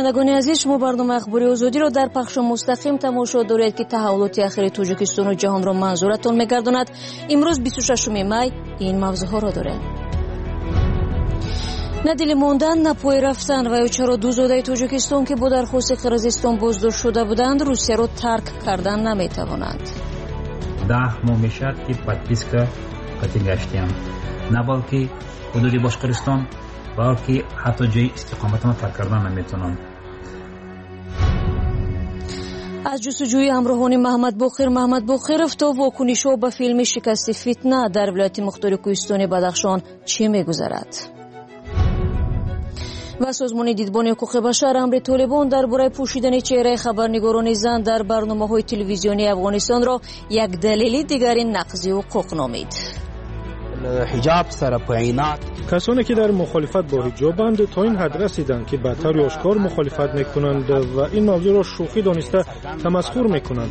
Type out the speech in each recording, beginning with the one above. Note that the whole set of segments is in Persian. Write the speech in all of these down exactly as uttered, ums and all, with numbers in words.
شنوندگان عزیز، شما برنامه اخباری آزادی را در پخش مستقیم تماشا دارید که تحولات اخیر تاجیکستان و جهان را منظورتان می‌گرداند. امروز بیست و ششم می این موضوعها را داریم. نه دل ماندن، نه پای رفتن و یا چرا دو زاده تاجیکستان که با درخواست قرقیزستان بازداشت شده بودند روسیه را ترک کردن نمی‌توانند. ده ماه میشد که подписка قطعی گشتیم، نه بلکه حدود باشقرستان بلکه حتی جای استقامت ما ترک کردن نمیتونم. از جستجوی همراهان محمد باقر محمد باقرов تا واکنش‌ها به فیلم شکست فتنه در ولایت مختار کوهستان بدخشان چه می‌گذرد؟ و سازمان دیدبان حقوق بشر امر طالبان درباره پوشیدن چهره خبرنگاران زن در برنامه‌های تلویزیونی افغانستان را یک دلیل دیگر نقض حقوق نامید. حجاب سر پایینات کسانی که در مخالفت با حجابند تا این حد رسیدند که به طور آشکار مخالفت میکنند و این موضوع را شوخی دانسته تمسخر میکنند.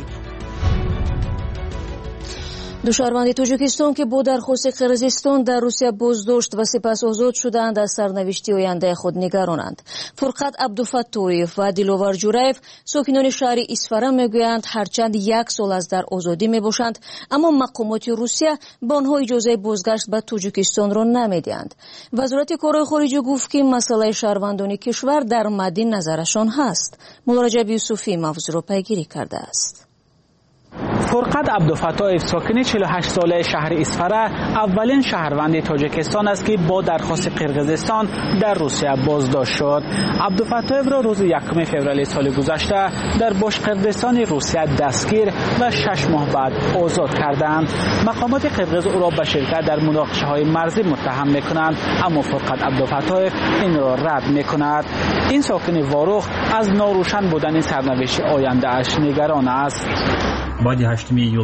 دو شهروند تاجیکستان که با درخواست قرقیزستان در روسیه بازداشت و سپس آزاد شدند از سرنوشت آینده خود نگرانند. فرقت عبدالفتاحیف و دلوار جورایف ساکنان شهر اصفهان میگویند هرچند یک سال از در آزادی میباشند اما مقامات روسیه به آنها اجازه بازگشت به تاجیکستان را نمیدهند. وزارت کارهای خارجه گفت که مسئله شهروندان کشور در مد نظرشان هست. مولا رجب یوسفی موضوع را پیگیری کرده است. فرقت عبدالفتاحیف ساکن چهل و هشت ساله شهر اصفهان اولین شهروند تاجیکستان است که با درخواست قرقیزستان در روسیه بازداشت شد. عبدالفتاحیف را روز یکم فوریه سال گذشته در باشقردستان روسیه دستگیر و شش ماه بعد آزاد کردند. مقامات قرقیز او را به شرکت در مناقشه‌های مرزی متهم می‌کنند اما فرقت عبدالفتاحیف این را رد می‌کند. این ساکن واروخ از ناروشن بودن سرنوشت آینده اش نگران است. بعد هشتم ایول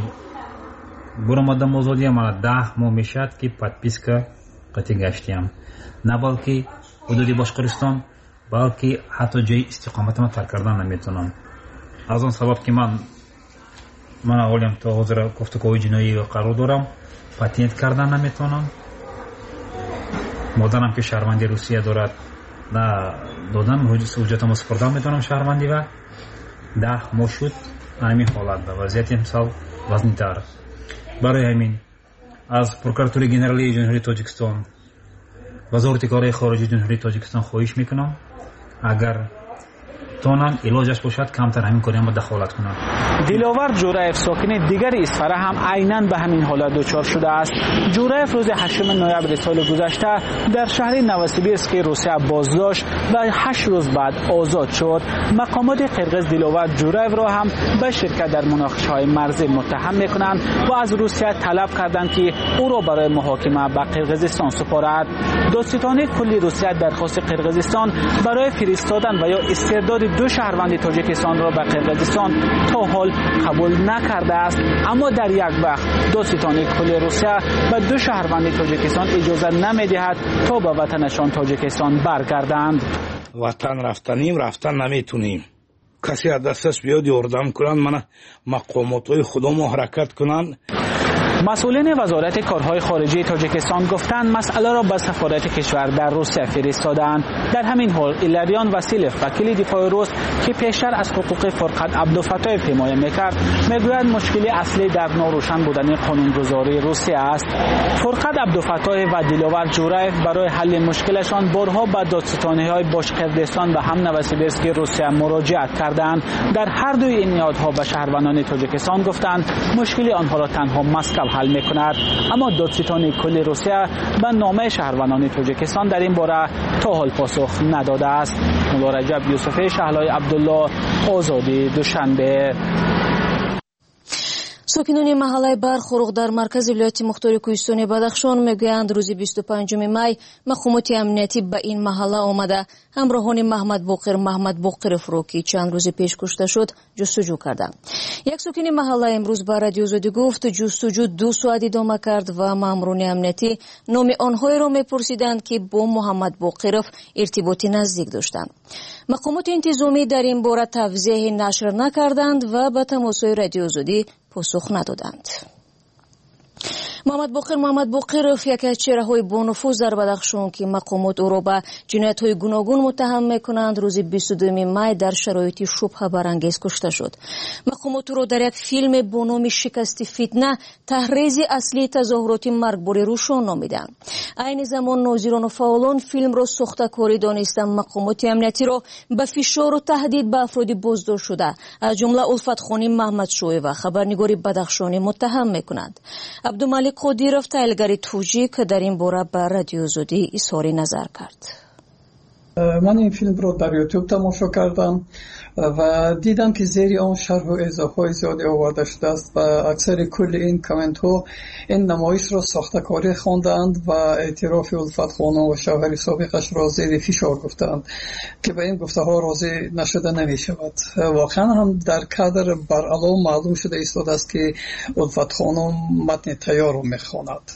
برآمدم آزادی من ده ماه میشد که подписка قطعی گشتیم، نه بلکه حدود باشقرستان بلکه حتی جای استقامت ما ترک کردن نمیتونم. از آن سبب که من من اولیم تا حاضر گفتگوهای جنایی قرار دارم، پاتنت کردن نمیتونم. مادرم که شهروندی روسیه دارد نه دادم حجتم سپردم میتونم شهروندی و ده ماه شد همین حالت و وضعیت امسال وزنی‌تر. برای همین از پرکراتوری گنرالی جمهوری تاجیکستان وزارت کارهای خارجه جمهوری تاجیکستان خواهش میکنم اگر تونن علاجش باشد کمتر همین کاری هم دخالت کنند. دلاور جورایف ساکن دیگر اصفهان هم عیناً به همین حالت دچار شده است. جورایف روز هشتم نوامبر سال گذشته در شهر نوسیبیرسک روسیه بازداشت و هشت روز بعد آزاد شد. مقامات قرقیز دلاور جورایف را هم به شرکت در مناقشه‌های مرزی متهم می‌کنند و از روسیه طلب کردند که او را برای محاکمه به قرقیزستان سپارد. دادستان کلی روسیه درخواست قرقیزستان برای فرستادن و یا استرداد دو شهروند تاجیکستان را به قرقیزستان تا حال قبول نکرده است، اما در یک وقت دادستان کل روسیه به دو شهروند تاجیکستان اجازه نمیدهد تا به وطنشان تاجیکستان برگردند. وطن رفتنیم رفتن نمیتونیم. کسی از دستش بیاد یاردم کنند، من مقامات خودم حرکت کنند. مسئولین وزارت کارهای خارجه تاجیکستان گفتند مسئله را به سفارت کشور در روسیه فرستادند. در همین حال ایلاریان واسیلیف وکیل دفاع روس که پیشتر از حقوق فرقت عبدالفتاحیف حمایت میکرد میگوید مشکل اصلی در ناروشن بودن قانونگذاری روسیه است. فرقت عبدالفتاحیف و دلاور جورایف برای حل مشکلشان بارها به دادستانی‌های باشقردستان و هم نوسیبیرسک روسیه مراجعت کردند. در هر دوی این نهادها به شهروندان تاجیکستان گفتند مشکل آنها را تنها مسکو حل میکند، اما دادستان کل روسیه به نامه شهروندان تاجیکستان در این باره تا حال پاسخ نداده است. مولا رجب یوسفی شهلای عبدالله، آزادی، دوشنبه. ساکنان محله برخوروغ در مرکز ولایت مختار کوهستان بدخشان میگویند روز بیست و پنجم می مقامات امنیتی به این محله آمده همراهان محمد باقر محمد باقرов را که چند روز پیش کشته شد جستجو کردند. یک ساکن محله امروز به رادیو آزادی گفت جستجو دو ساعت ادامه کرد و ماموران امنیتی نام آنهایی را میپرسیدند که با محمد باقرов ارتباطی نزدیک داشتند. مقامات انتظامی در این باره توضیح نشر نکردند و به تماس‌های رادیو آزادی پاسخ ندادند. محمد باقر محمد باقرов یکی از چهره‌های بانفوذ در بدخشان که مقامات او را به جنایت‌های گوناگون متهم می‌کنند روز بیست و دوم می در شرایط شبهه برانگیز کشته شد. مقامات او را در یک فیلم با نام شکست فتنه تحریض اصلی تظاهرات مرگباری روشان نامیدند. عین زمان ناظران و فعالان فیلم را ساخته‌کاری دانستند مقامات امنیتی را به فشار و تهدید به افراد بازداشت شده از جمله الفت خانی محمد شوی و خبرنگار بدخشانی متهم می‌کنند. عبدالملک قدیرов تحلیلگر توجیه که در این باره به رادیو آزادی اظهار نظر کرد. من این فیلم رو در یوتیوب تماشا کردم و دیدم که زیر آن شرح و ایضاح‌های زیادی آورده شده است و اکثر کل این کامنت ها این نمایش را ساخته‌کاری خواندند و اعتراف الفت خانم و شوهر سابقش را زیر فشار گفتند که به این گفته ها راضی نشده نمی شود. واقعا هم در کادر بر علام معلوم شده ایستاده است که الفت خانم متن تیار را می‌خواند.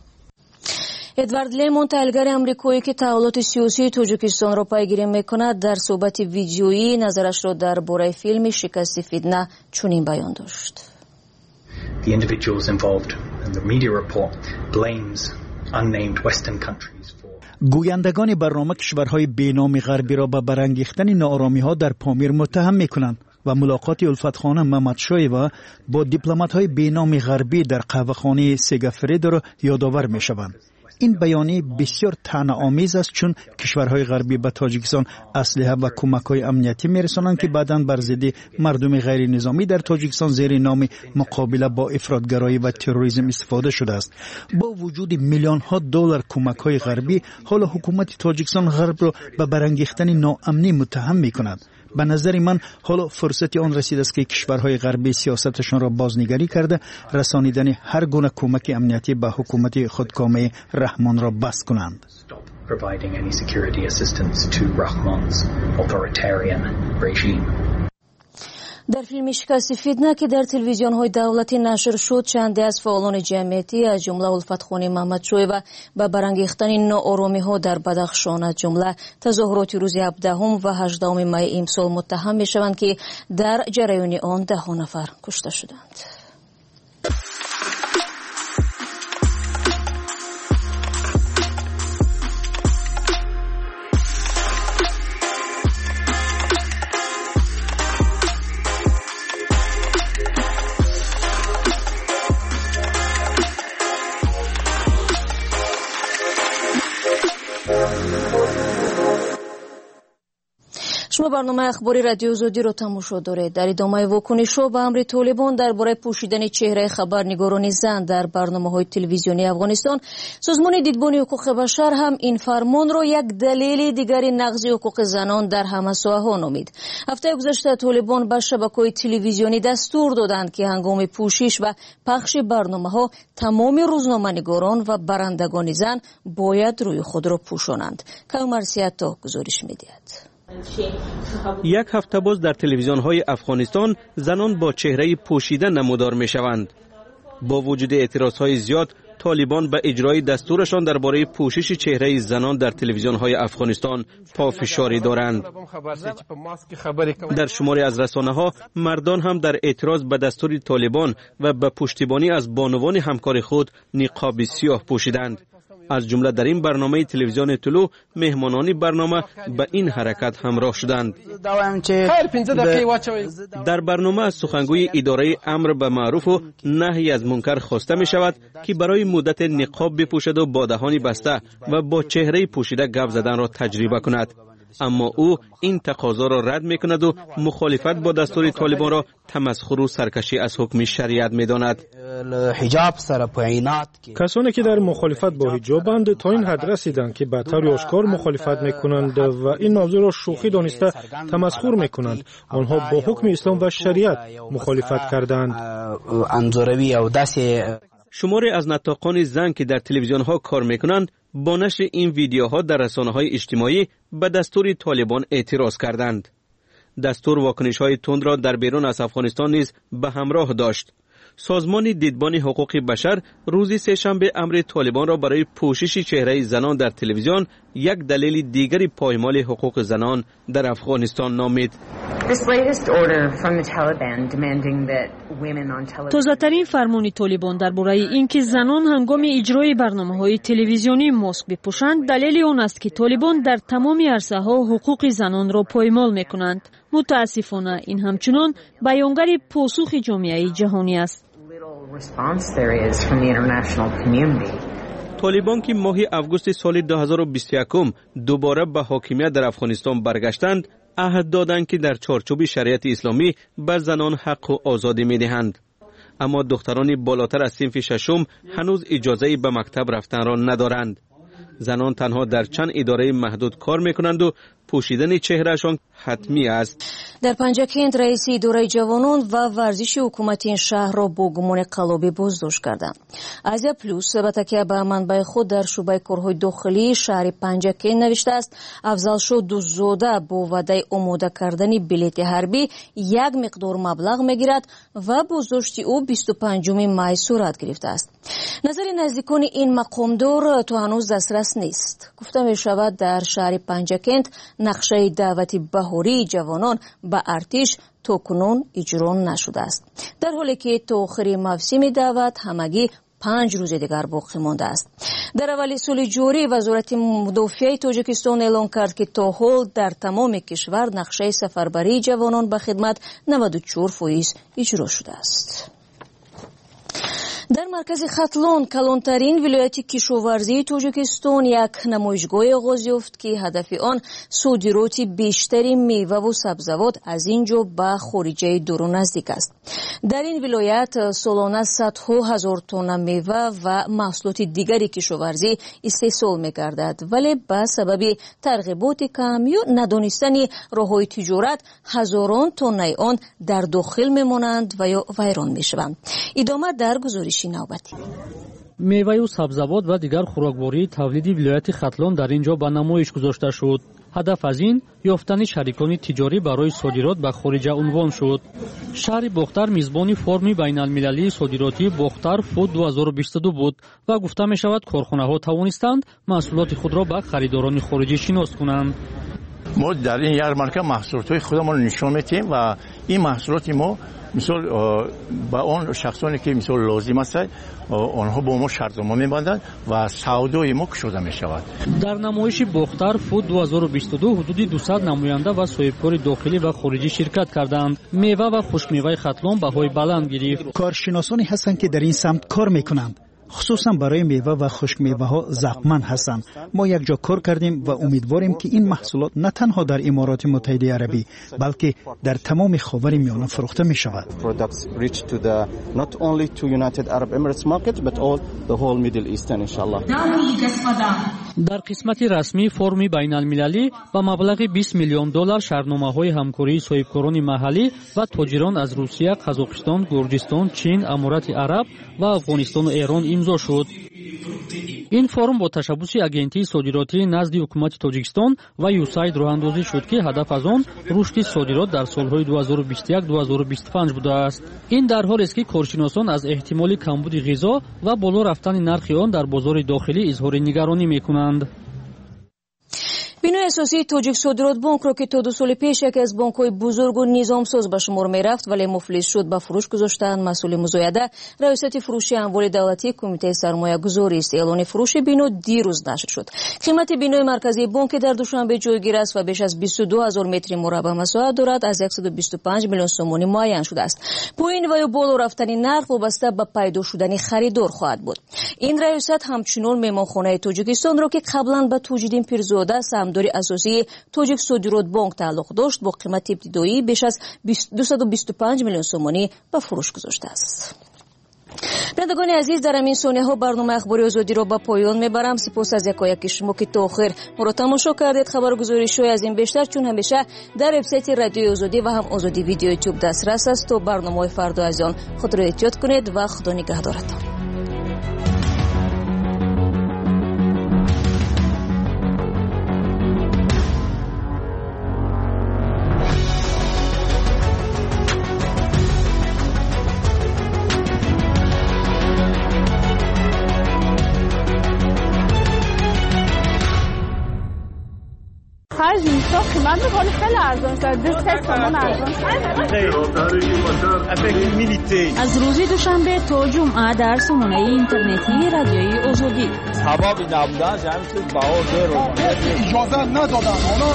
ادوارد لیمون تحلیلگر امریکایی که تحولات سیاسی تاجیکستان را پیگیری میکند در صحبت ویدیویی نظرش را درباره فیلم شکست فتنه چنین بیان داشت. The individuals involved in the media report blames unnamed western countries for گویندگان برنامه کشورهای بینام غربی را به برانگیختن ناآرامی‌ها در پامیر متهم میکنند و ملاقات الفت خانم محمد شایوا با دیپلمات‌های بینام غربی در قهوه‌خانه سگافرید را یادآور میشوند. این بیانیه بسیار طعنه‌آمیز است چون کشورهای غربی به تاجیکستان اسلحه و کمک‌های امنیتی می‌رسانند که بعداً بر ضد مردم غیر نظامی در تاجیکستان زیر نام مقابله با افراطگرایی و تروریسم استفاده شده است. با وجود میلیون‌ها دلار کمک‌های غربی، حالا حکومت تاجیکستان غرب را به برانگیختن ناامنی متهم می‌کند. به نظر من حالا فرصت آن رسیده است که کشورهای غربی سیاستشان را بازنگری کرده رسانیدن هر گونه کمک امنیتی به حکومت خودکامه رحمان را بس کنند. در فیلم شکست فتنه که در تلویزیون های دولتی نشر شد چندی از فعالان جمعیتی از جمله الفت خانی محمد شویوا به برانگیختن ناآرامی ها در بدخشان از جمله تظاهرات روز هفدهم و هجدهم می امسال متهم می شوند که در جریان آن ده نفر کشته شدند. شما برنامه اخباری رادیو آزادی را تماشا دارید. در ادامه واکنش‌ها به امر طالبان درباره پوشیدن چهره خبرنگاران زن در برنامه‌های تلویزیونی افغانستان، سازمان دیدبان حقوق بشر هم این فرمان را یک دلیل دیگری نقض حقوق زنان در همه ساحه‌ها نامید. هفته گذشته طالبان به شبکه‌های تلویزیونی دستور دادند که هنگام پوشش و پخش برنامه‌ها تمام روزنامه‌نگاران و برندگان زن باید روی خود را پوشانند. کامر سیاتا گزارش می‌دهد. یک هفته باز در تلویزیون‌های افغانستان زنان با چهره پوشیده نمودار می‌شوند. با وجود اعتراض‌های زیاد، طالبان به اجرای دستورشان درباره پوشش چهره زنان در تلویزیون‌های افغانستان پافشاری دارند. در شماری از رسانه‌ها مردان هم در اعتراض به دستور طالبان و به پشتیبانی از بانوان همکار خود نقاب سیاه پوشیدند. از جمله در این برنامه تلویزیون طلوع مهمانان برنامه به این حرکت همراه شدند. در برنامه از سخنگوی اداره امر به معروف و نهی از منکر خواسته می شود که برای مدت نقاب بپوشد و با دهان بسته و با چهره پوشیده گپ زدن را تجربه کند. اما او این تقاضا را رد می کند و مخالفت با دستور طالبان را تمسخر و سرکشی از حکم شریعت می داند. کسانی که در مخالفت با حجابند تا این حد رسیدند که به طور آشکار مخالفت می کنند و این موضوع را شوخی دانسته تمسخر می کنند. آنها با حکم اسلام و شریعت مخالفت کردند. شماری از نطاقان زن که در تلویزیون ها کار می کنند با نشر این ویدیوها در رسانه های اجتماعی به دستور طالبان اعتراض کردند. دستور واکنش های تند را در بیرون از افغانستان نیز به همراه داشت. سازمان دیدبان حقوق بشر روز سه‌شنبه امر طالبان را برای پوشش چهره زنان در تلویزیون یک دلیل دیگری پایمال حقوق زنان در افغانستان نامید. تازه‌ترین فرمان طالبان درباره اینکه زنان هنگام اجرای برنامه‌های تلویزیونی ماسک بپوشند دلیل آن است که طالبان در تمام عرصه‌ها حقوق زنان را پایمال می‌کنند. متاسفانه این همچنان بیانگر پاسخ جامعه جهانی است. طالبان که ماه آگوست سال دو هزار و بیست و یک دوباره به حاکمیت در افغانستان برگشتند، عهد دادند که در چارچوب شریعت اسلامی بر زنان حق و آزادی می‌دهند. اما دختران بالاتر از صنف ششم هنوز اجازه به مکتب رفتن را ندارند. زنان تنها در چند اداره محدود کار میکنند و پوشیدن چهرهشان حتمی است. در پنجکند رئیس اداره جوانان و ورزش حکومت این شهر را با گمان قلابی بازداشت کردند. آزیا پلوس به تکیه به منبع خود در شعبه کارهای داخلی شهر پنجکند نوشته است افضل دزدزاده با وعده آماده کردن بلیط حربی یک مقدار مبلغ میگیرد و بازداشت او بیست و پنجم می صورت گرفته است. نظر نزدیکان این مقامدار تا هنوز دسترس نیست. گفته می شود در شهر پنجکند نقشه دعوت بهاری جوانان به ارتش تا کنون اجرا نشده است، در حالی که تا آخر موسم دعوت همگی پنج روز دیگر باقی مانده است. در اول سال جاری وزارت مدافعه تاجیکستان اعلام کرد که تا حال در تمام کشور نقشه سفربری جوانان به خدمت نود و چهار فیصد اجرا شده است. در مرکز ختلون کلانترین ولایت کشاورزی تاجیکستان یک نمایشگاه آغاز یافت که هدف آن صادرات بیشتری میوه و سبزیجات از اینجا به خارجه دور و نزدیک است. در این ولایت سالانه صدها هزار تن میوه و محصولات دیگری کشاورزی استحصال می‌گردد، ولی به سبب ترغیبات کم یا ندانستن راه‌های تجارت هزاران تن آن در داخل می‌مانند و یا ویران می‌شوند. ادامه در گزارش نوبتی. میوه و سبزیجات و دیگر خوراکواری تولیدی ولایت ختلون در اینجا به نمایش گذاشته شد. هدف از این یافتن شریکان تجاری برای صادرات به خارج عنوان شد. شهر بختر میزبان فورم بین المللی صادراتی بختر فود دو هزار و بیست و دو بود و گفته می شود کارخانه‌ها توانستند محصولات خود را به خریداران خارجی شناس کنند. ما در این یارمارکه محصولات خودمان نشان میدیم و این محصولات ما مثال با اون شخصانی که مثال لازم است آنها با ما شرطنامه می‌بندند و سودای ما کشوده می‌شود. در نمایش بختر فود دو هزار و بیست و دو حدود دویست نماینده و صاحبکار داخلی و خارجی شرکت کردند. میوه و خشک‌میوه ختلون بهای بلند گرفت. کارشناسانی هستند که در این سمت کار می‌کنند. خصوصا برای میوه و خشک میوه ها ضرورمند هستند. ما یک جا کار کردیم و امیدواریم که این محصولات نه تنها در امارات متحده عربی بلکه در تمام خاورمیانه فروخته می شود. در قسمت رسمی فرم بین المللی با مبلغ بیست میلیون دلار شرطنامه های همکاری صاحبکاران محلی و تاجران از روسیه، قزاقستان، گرجستان، چین، امارات عرب و افغانستان و ایران امضا شد. این فرم با تشبث اگنتی صادراتی نزد حکومت تاجیکستان و یوساید راه اندازی شد که هدف از آن رشد صادرات در سالهای دو هزار و بیست و یک دو هزار و بیست و پنج بوده است. این در حالی است که کارشناسان از احتمال کمبود غذا و بالا رفتن نرخ آن در بازار داخلی اظهار نگرانی می‌کنند. بینای اساسی تاجیک صادرات بانک را که تا دو سال پیش یکی از بانک‌های بزرگ و نظامساز به شمار می‌رفت ولی مفلس شد به فروش گذاشتند. مسئول مزایده رئیست فروشی اموال دولتی کمیته سرمایه‌گذاری است. اعلان فروش بینو دیروز نشر شد. قیمت بینای مرکزی بانک در دوشنبه جایگیر است و بیش از بیست و دو هزار متر مربع مساحت دارد. از صد و بیست و پنج میلیون سومانی معین شده است. پایین و یا بالا رفتن نرخ وابسته به پیدا شدن خریدار خواهد بود. این رئیست همچنین مهمانخانه تاجیکستان را که قبلا به توجیدین پیرزاده سهامداری اساسی تاجیک صادرات بانک تعلق داشت با قیمت ابتدایی بیش از دویست و بیست و پنج میلیون سومانی به فروش گذاشته است. بینندگان عزیز، در این ثانیه ها برنامه اخباری آزادی را به پایان میبرم. سپاس از یکایک شما که تا آخر ما را تماشا کردید. خبر گزارش های از این بیشتر چون همیشه در وبسایت رادیو آزادی و هم آزادی ویدیو یوتیوب دسترس است. تا برنامه فردا از آن خود را احتیاط کنید و خدا نگهدارتان. ارزان شد. دو سه تومن ارزان شد. از روز دوشنبه تا جمعه در سامانه اینترنتی رادیوی آزادی. سبب نبودن جمعیت بها زیر اجازه ندادن.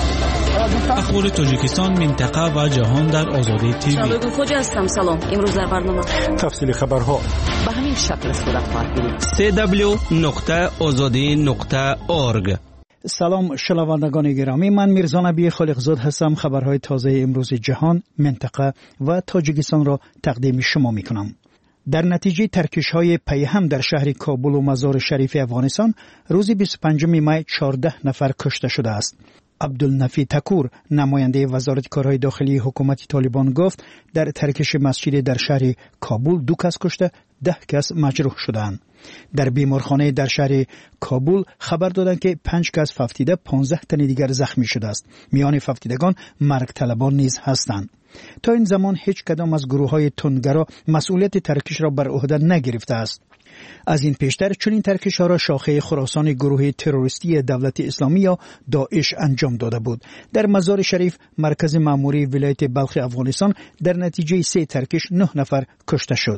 اخبار تاجیکستان، منطقه و جهان در آزادی تیوی. شبکه خوجا هستم. سلام. امروز در برنامه تفصیل خبرها به همین شکل صورت خواهد گرفت. سی دبلیو نقطه آزادی نقطه اورگ. سلام شنوندگان گرامی، من میرزا نبی خالقزاد هستم. خبرهای تازه امروز جهان، منطقه و تاجیکستان را تقدیم شما میکنم. در نتیجه ترکش‌های پیهم در شهر کابل و مزار شریف افغانستان روز بیست و پنجم می چهارده نفر کشته شده است. عبدالنفی تکور، نماینده وزارت کارهای داخلی حکومت طالبان، گفت در ترکش مسجد در شهر کابل دو کس کشته، ده کس مجروح شدند. در بیمارخانه در شهر کابل خبر دادند که پنج کس ففتیده، پانزده تن دیگر زخمی شده است. میان ففتیدگان مرگ طلبان نیز هستند. تا این زمان هیچ کدام از گروه‌های تندگرا مسئولیت ترکش را بر عهده نگرفته است. از این پیشتر چنین ترکش‌ها را شاخه خراسان گروه تروریستی دولت اسلامی یا داعش انجام داده بود. در مزار شریف مرکز مأموری ولایت بلخ افغانستان در نتیجه سه ترکش نه نفر کشته شد.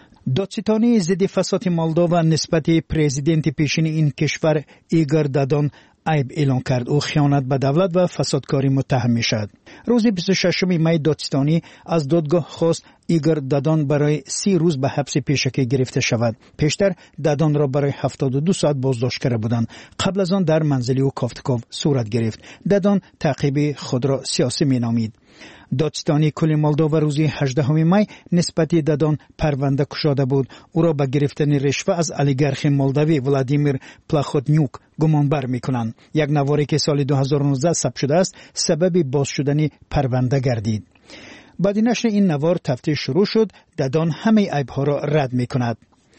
دادستانی ضد فساد مولداوا نسبت پرزیدنت پیشین این کشور ایگور دادان عیب اعلان کرد. او خیانت به دولت و فسادکاری متهم می شد. روز بیست و ششم می دادستانی از دادگاه خواست ایگور دادان برای سی روز به حبس پیشکی گرفته شود. پیشتر دادان را برای هفتاد و دو ساعت بازداشت کرده بودند. قبل از آن در منزلی او کافتکاو صورت گرفت. دادان تعقیب خود را سیاسی می نامید. دادستانی کل مولداوا روز هجدهم می نسبت دادان پرونده گشاده بود. او را به گرفتن رشوه از اولیگارخ مولداوی ولادیمیر پلاخوتنیوک گمانبر میکنند. یک نواری که سال دو هزار و نوزده ثبت شده است سبب باز شدن پرونده گردید. بعد نشر این نوار تفتیش شروع شد. دادان همه عیبها را رد میکند.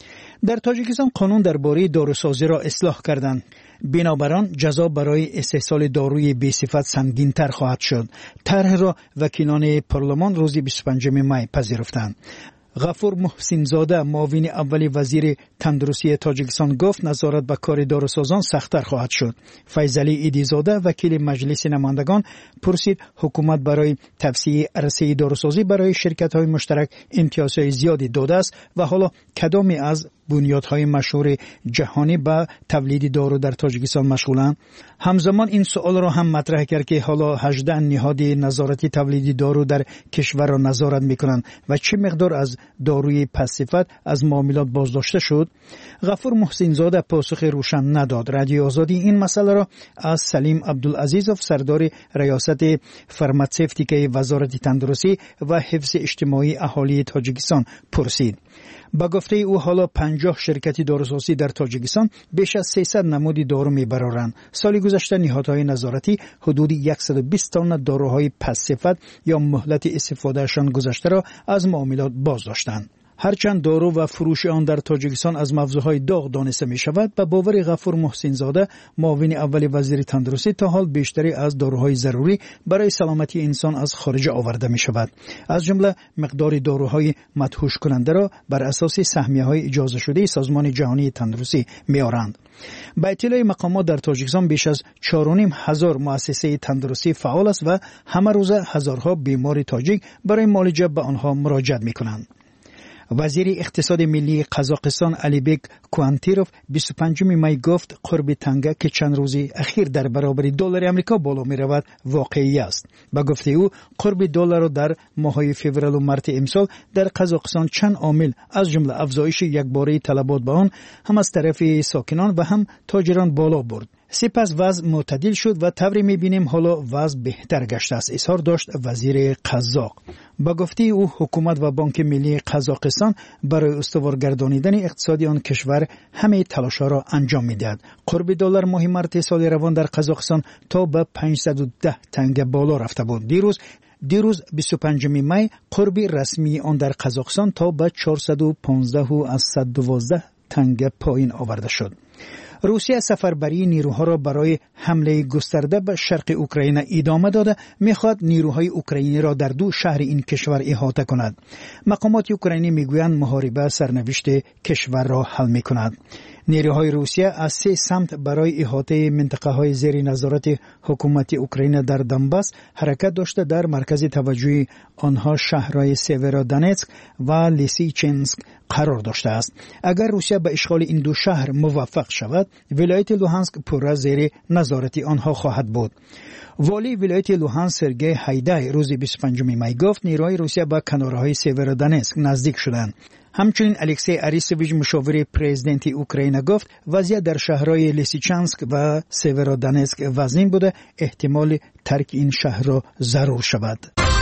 در تاجیکستان قانون درباره داروسازی را اصلاح کردند. بنابر آن جزا برای استحصال داروی بی‌صفت سنگین‌تر خواهد شد. طرح را وکیلان پارلمان روز بیست و پنجم می پذیرفتند. غفور محسن زاده، معاون اول وزیر تندرستی تاجیکستان، گفت نظارت به کار داروسازان سخت‌تر خواهد شد. فیضعلی ایدی زاده، وکیل مجلس نمایندگان، پرسید حکومت برای توسعه عرصه داروسازی برای شرکت‌های مشترک امتیازهای زیادی داده است و حالا کدامی از بنیادهای مشهور جهانی به تولید دارو در تاجیکستان مشغولند؟ همزمان این سوال را هم مطرح کرد که حالا هجده نهاد نظارتی تولید دارو در کشور را نظارت می‌کنند و چه مقدار از داروی پس‌صفت از معاملات بازداشته شد. غفور محسن زاده پاسخ روشن نداد. رادیو آزادی این مسئله را از سلیم عبدالعزیزوف، سردار ریاست فرماسوتیک وزارت تندرستی و حفظ اجتماعی اهالی تاجیکستان پرسید. با گفته او حالا پنجاه شرکت داروسازی در تاجیکستان بیش از سیصد نمود دارو میبرند. سال گذشته نهادهای نظارتی حدود صد و بیست تن داروهای پس‌صفت یا مهلت استفادهشان گذشته را از معاملات بازداشتند. هرچند دارو و فروش آن در تاجیکستان از موضوعهای داغ دانسته می شود، به باور غفور محسن زاده، معاون اول وزیر تندرستی، تا حال بیشتری از داروهای ضروری برای سلامتی انسان از خارج آورده می شود. از جمله مقدار داروهای مدهوش کننده را بر اساس سهمیه های اجازه شده سازمان جهانی تندرستی می آورند. با اطلاع مقامات در تاجیکستان بیش از چهار و نیم هزار مؤسسه تندرستی فعال است و همه روز هزارها بیمار تاجیک برای معالجه به آنها مراجعه می کنند. وزیر اقتصاد ملی قزاقستان علیبک کوانتیروف بیست و پنجم می گفت قرب تنگه که چند روزی اخیر در برابر دلار آمریکا بالا می رود واقعی است. با گفته او قرب دلار در ماه‌های فوریه و مارس امسال در قزاقستان چند عامل از جمله افزایش یکباره طلبات به آن هم از طرف ساکنان و هم تاجران بالا برد. سپس وضع معتدل شد و طوری می‌بینیم حالا وضع بهتر گشته است، اظهار داشت وزیر قزاق. با گفته او حکومت و بانک ملی قزاقستان برای استوارگردانیدن اقتصادی آن کشور همه تلاش‌ها را انجام می‌دهد. قرب دلار ماه مارس سال روان در قزاقستان تا به پانصد و ده تنگه بالا رفته بود. دیروز دیروز بیست و پنجم می قرب رسمی آن در قزاقستان تا به چهارصد و پانزده و صد و دوازده تنگ پایین آورده شد. روسیه سفربری نیروها را برای حمله گسترده به شرق اوکراین ادامه داده میخواد نیروهای اوکراینی را در دو شهر این کشور احاطه کند. مقامات اوکراینی میگویند محاربه سرنوشت کشور را حل میکند. نیروهای روسیه از سه سمت برای احاطه منطقه های زیر نظارت حکومت اوکراین در دنباس حرکت داشته. در مرکز توجه آنها شهرهای سیورودونتسک و لیسیچنسک قرار داشته است. اگر روسیه به اشغال این دو شهر موفق شود، ولایت لوهانسک پورا زیر نظارت آنها خواهد بود. والی ولایت لوهانسک سرگئی هایدای روز بیست و پنجم می گفت نیروهای روسیه به کنارهای سیورودونتسک نزدیک شدند. همچنین الکسی اریسویچ مشاور پرزیدنت اوکراین گفت وضعیت در شهرهای لیسیچانسک و سیورودونتسک وزین بوده، احتمال ترک این شهر را ضرور شود.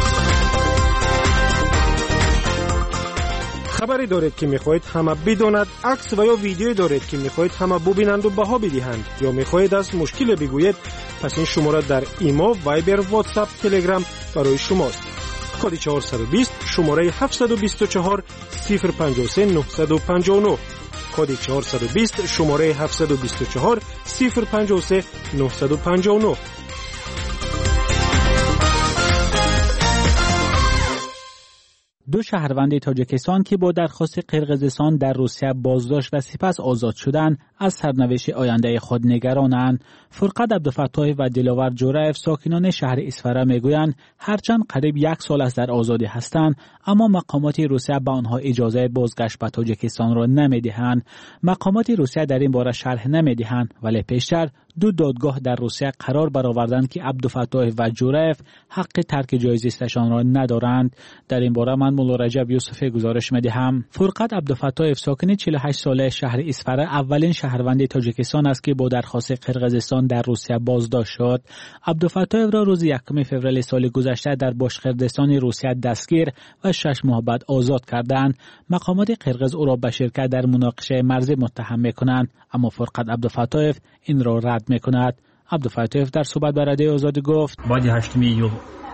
خبری دارید که میخواهید همه بداند، عکس و یا ویدیویی دارید که میخواهید همه ببینند و بها بدهند، یا میخواهید از مشکل بگویید، پس این شماره در ایما، وایبر، واتساپ، تلگرام برای شماست. کد چهارصد و بیست شماره هفتصد و بیست و چهار صفر پنجاه و سه نهصد و پنجاه و نه. کد چهارصد و بیست شماره هفتصد و بیست و چهار صفر پنجاه و سه نهصد و پنجاه و نه. دو شهروند تاجیکستان که با درخواست قرقیزستان در روسیه بازداشت و سپس آزاد شدند، از سرنوشت آینده خود نگرانند. فرقت عبدالفتاح و دلاور جورایف ساکنان شهر اسفره میگویند هرچند قریب یک سال است در آزادی هستند، اما مقامات روسیه به آنها اجازه بازگشت به تاجیکستان را نمیدهند. مقامات روسیه در این باره شرح نمیدهند، ولی پیشتر دو دادگاه در روسیه قرار برآوردند که عبدالفتاح و جورایف حق ترک جای زیستشان را ندارند. در این باره من مولا رجب یوسفی گزارش میدهم. فرقت عبدالفتاح ساکن چهل و هشت ساله شهر اسفره اولین شهروند تاجیکستان است که با درخواست قرقیزستان در روسیه بازداشت شد. عبدالفتاح را روز یکم فوریه سال گذشته در باشقردستان روسیه دستگیر و شش ماه بعد آزاد کردند. مقامات قرقیز او را به شرکت در مناقشه مرزی متهم میکنند، اما فرقت عبدالفتاح این را رد میکند. عبدالفتاح در صحبت با رادیو آزادی گفت بعد هشتم ایول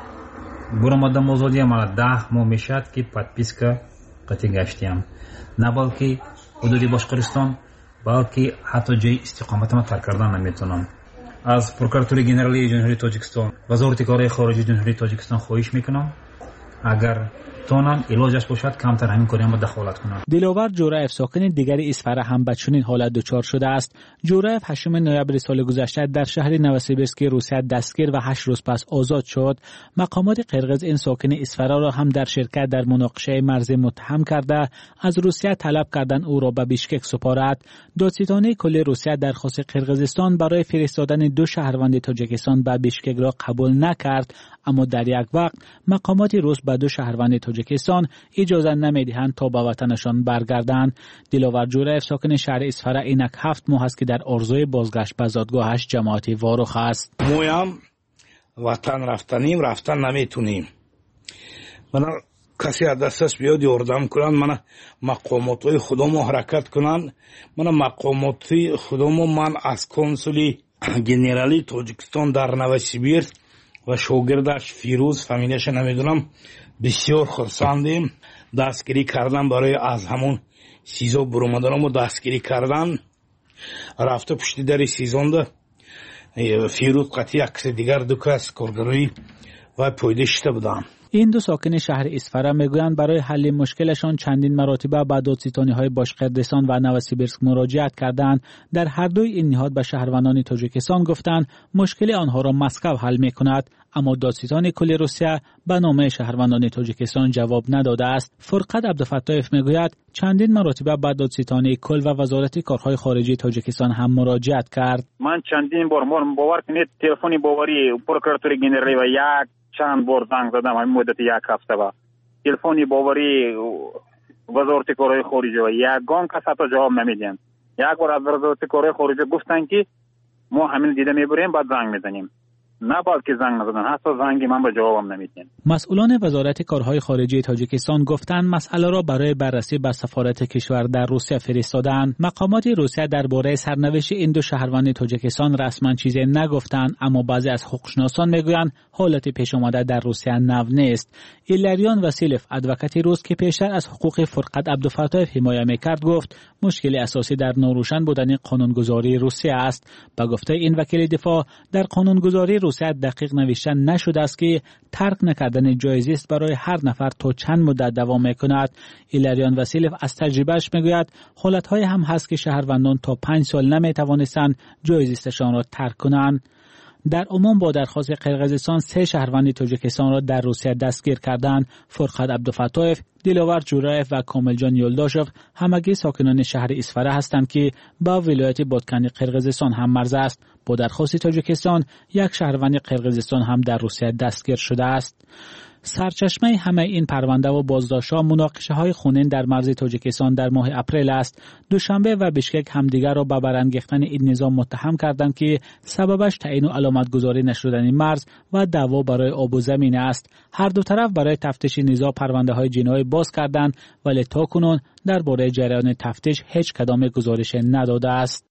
برآمدم آزادی ما ده ماه میشد که подписка قطعی گشتیم، نه بلکه حدود باشقرستان بلکه حتی جای استقامتم ترک کردن نمیتونم. از پروکراتوری گنرالی جمهوری تاجیکستان وزارت کارهای خارجه جمهوری تاجیکستان خواهش میکنم اگر تونن علاجش باشد کمتر همین کاری ما دخالت کنند. دلاور جورایف ساکن دیگر اسفره هم به چنین حالت دچار شده است. جورایف هشتم نوامبر سال گذشته در شهر نوسیبیرسک روسیه دستگیر و هشت روز پس آزاد شد. مقامات قرقیز این ساکن اسفره را هم در شرکت در مناقشه مرزی متهم کرده از روسیه طلب کردن او را به بیشکک سپارد. دادستان کل روسیه درخواست قرقیزستان برای فرستادن دو شهروند تاجیکستان به بیشکک را قبول نکرد، اما در یک وقت مقامات روس به دو شهروند تاجیکستان اجازه نمیدهند تا به وطنشان برگردند. دلاور جورایف ساکن شهر اسفره اینک هفت ماه است که در آرزوی بازگشت به زادگاهش جماعتی واروخ است. مویم وطن رفتنیم رفتن نمیتونیم. من کسی از دستش بیاد یاردم کنن، من مقامات خودمو حرکت کنن، من مقامات خودمو من از کنسولی گنرالی تاجیکستان در نوسیبیرسک و شاگردش فیروز فامیلیش نمیدونم بسیار خرسندیم. دستگیری کردن برای از همون سیزا برآمدنمو دستگیری کردن، رفته پشت در سیزانده فیروز قطعی عکس دیگر دو کس کارگروی و پایده شده بودن. این دو ساکن شهر اسفره میگویند برای حل مشکلشان چندین مراتبه به دادستانی‌های باشقردستان و نوسیبیرسک مراجعت کردند. در هر دوی این نهاد به شهروندان تاجیکستان گفتند مشکل آنها را مسکو حل میکند، اما دادستان کل روسیه به نامه شهروندان تاجیکستان جواب نداده است. فرقت عبدالفتاح میگوید چندین مراتبه به دادستانی کل و وزارت کارهای خارجه تاجیکستان هم مراجعت کرد. من چندین بار باور کنید تلفنی باوری پروکراتوری گنرالی و یک چند بار زنگ زدم همین مدت یک هفته با تلفنی باوری وزارت کارهای خارجه و یگان کس حتی جواب نمیدن. یک بار از وزارت کارهای خارجه گفتن که ما همین دیده میبریم بعد زنگ میزنیم. نه بلکه زنگ نزدن، حتی زنگ من به جوابم نمیدن. مسئولان وزارت کارهای خارجه تاجیکستان گفتند مسئله را برای بررسی به سفارت کشور در روسیه فرستادند. مقامات روسیه درباره سرنوشت این دو شهروند تاجیکستان رسما چیزی نگفتند، اما بعضی از حقوقشناسان میگویند حالت پیش آمده در روسیه نو نیست. ایلاریون واسیلف، ادوکات روس که پیشتر از حقوق فرقت عبدالفتاح حمایت میکرد، گفت مشکل اساسی در ناروشن بودن قانونگذاری روسیه است. با گفته این وکیل دفاع، در قانونگذاری روسیه دقیق نوشته نشده است که ترک نکردن جایز است برای هر نفر تا چند مدت دوام میکند. ایلاریون واسیلف از تجربهش میگوید حالتهای هم هست که شهروندان تا پنج سال نمیتوانستند جایزیستشان را ترک کنند. در عموم با درخواست قرقیزستان سه شهروند تاجیکستان را در روسیه دستگیر کردند. فرقت عبدالفتاح، دیلوار جورایف و کاملجان یولداشف همگی ساکنان شهر اسفره هستند که با ولایت بادکنی قرقیزستان هم مرز است. با درخواست تاجیکستان یک شهروند قرقیزستان هم در روسیه دستگیر شده است. سرچشمه همه این پرونده و بازداشت‌ها مناقشه‌های خونین در مرز تاجیکستان در ماه اپریل است. دوشنبه و بشکک همدیگر را به برانگیختن این نظام متهم کردند که سببش تعیین و علامتگذاری نشدن مرز و دعوا برای آب و زمین است. هر دو طرف برای تفتیش نظام پرونده‌های جنایی باز کردند، ولی تاکنون درباره جریان تفتیش هیچ کدام گزارش نداده است.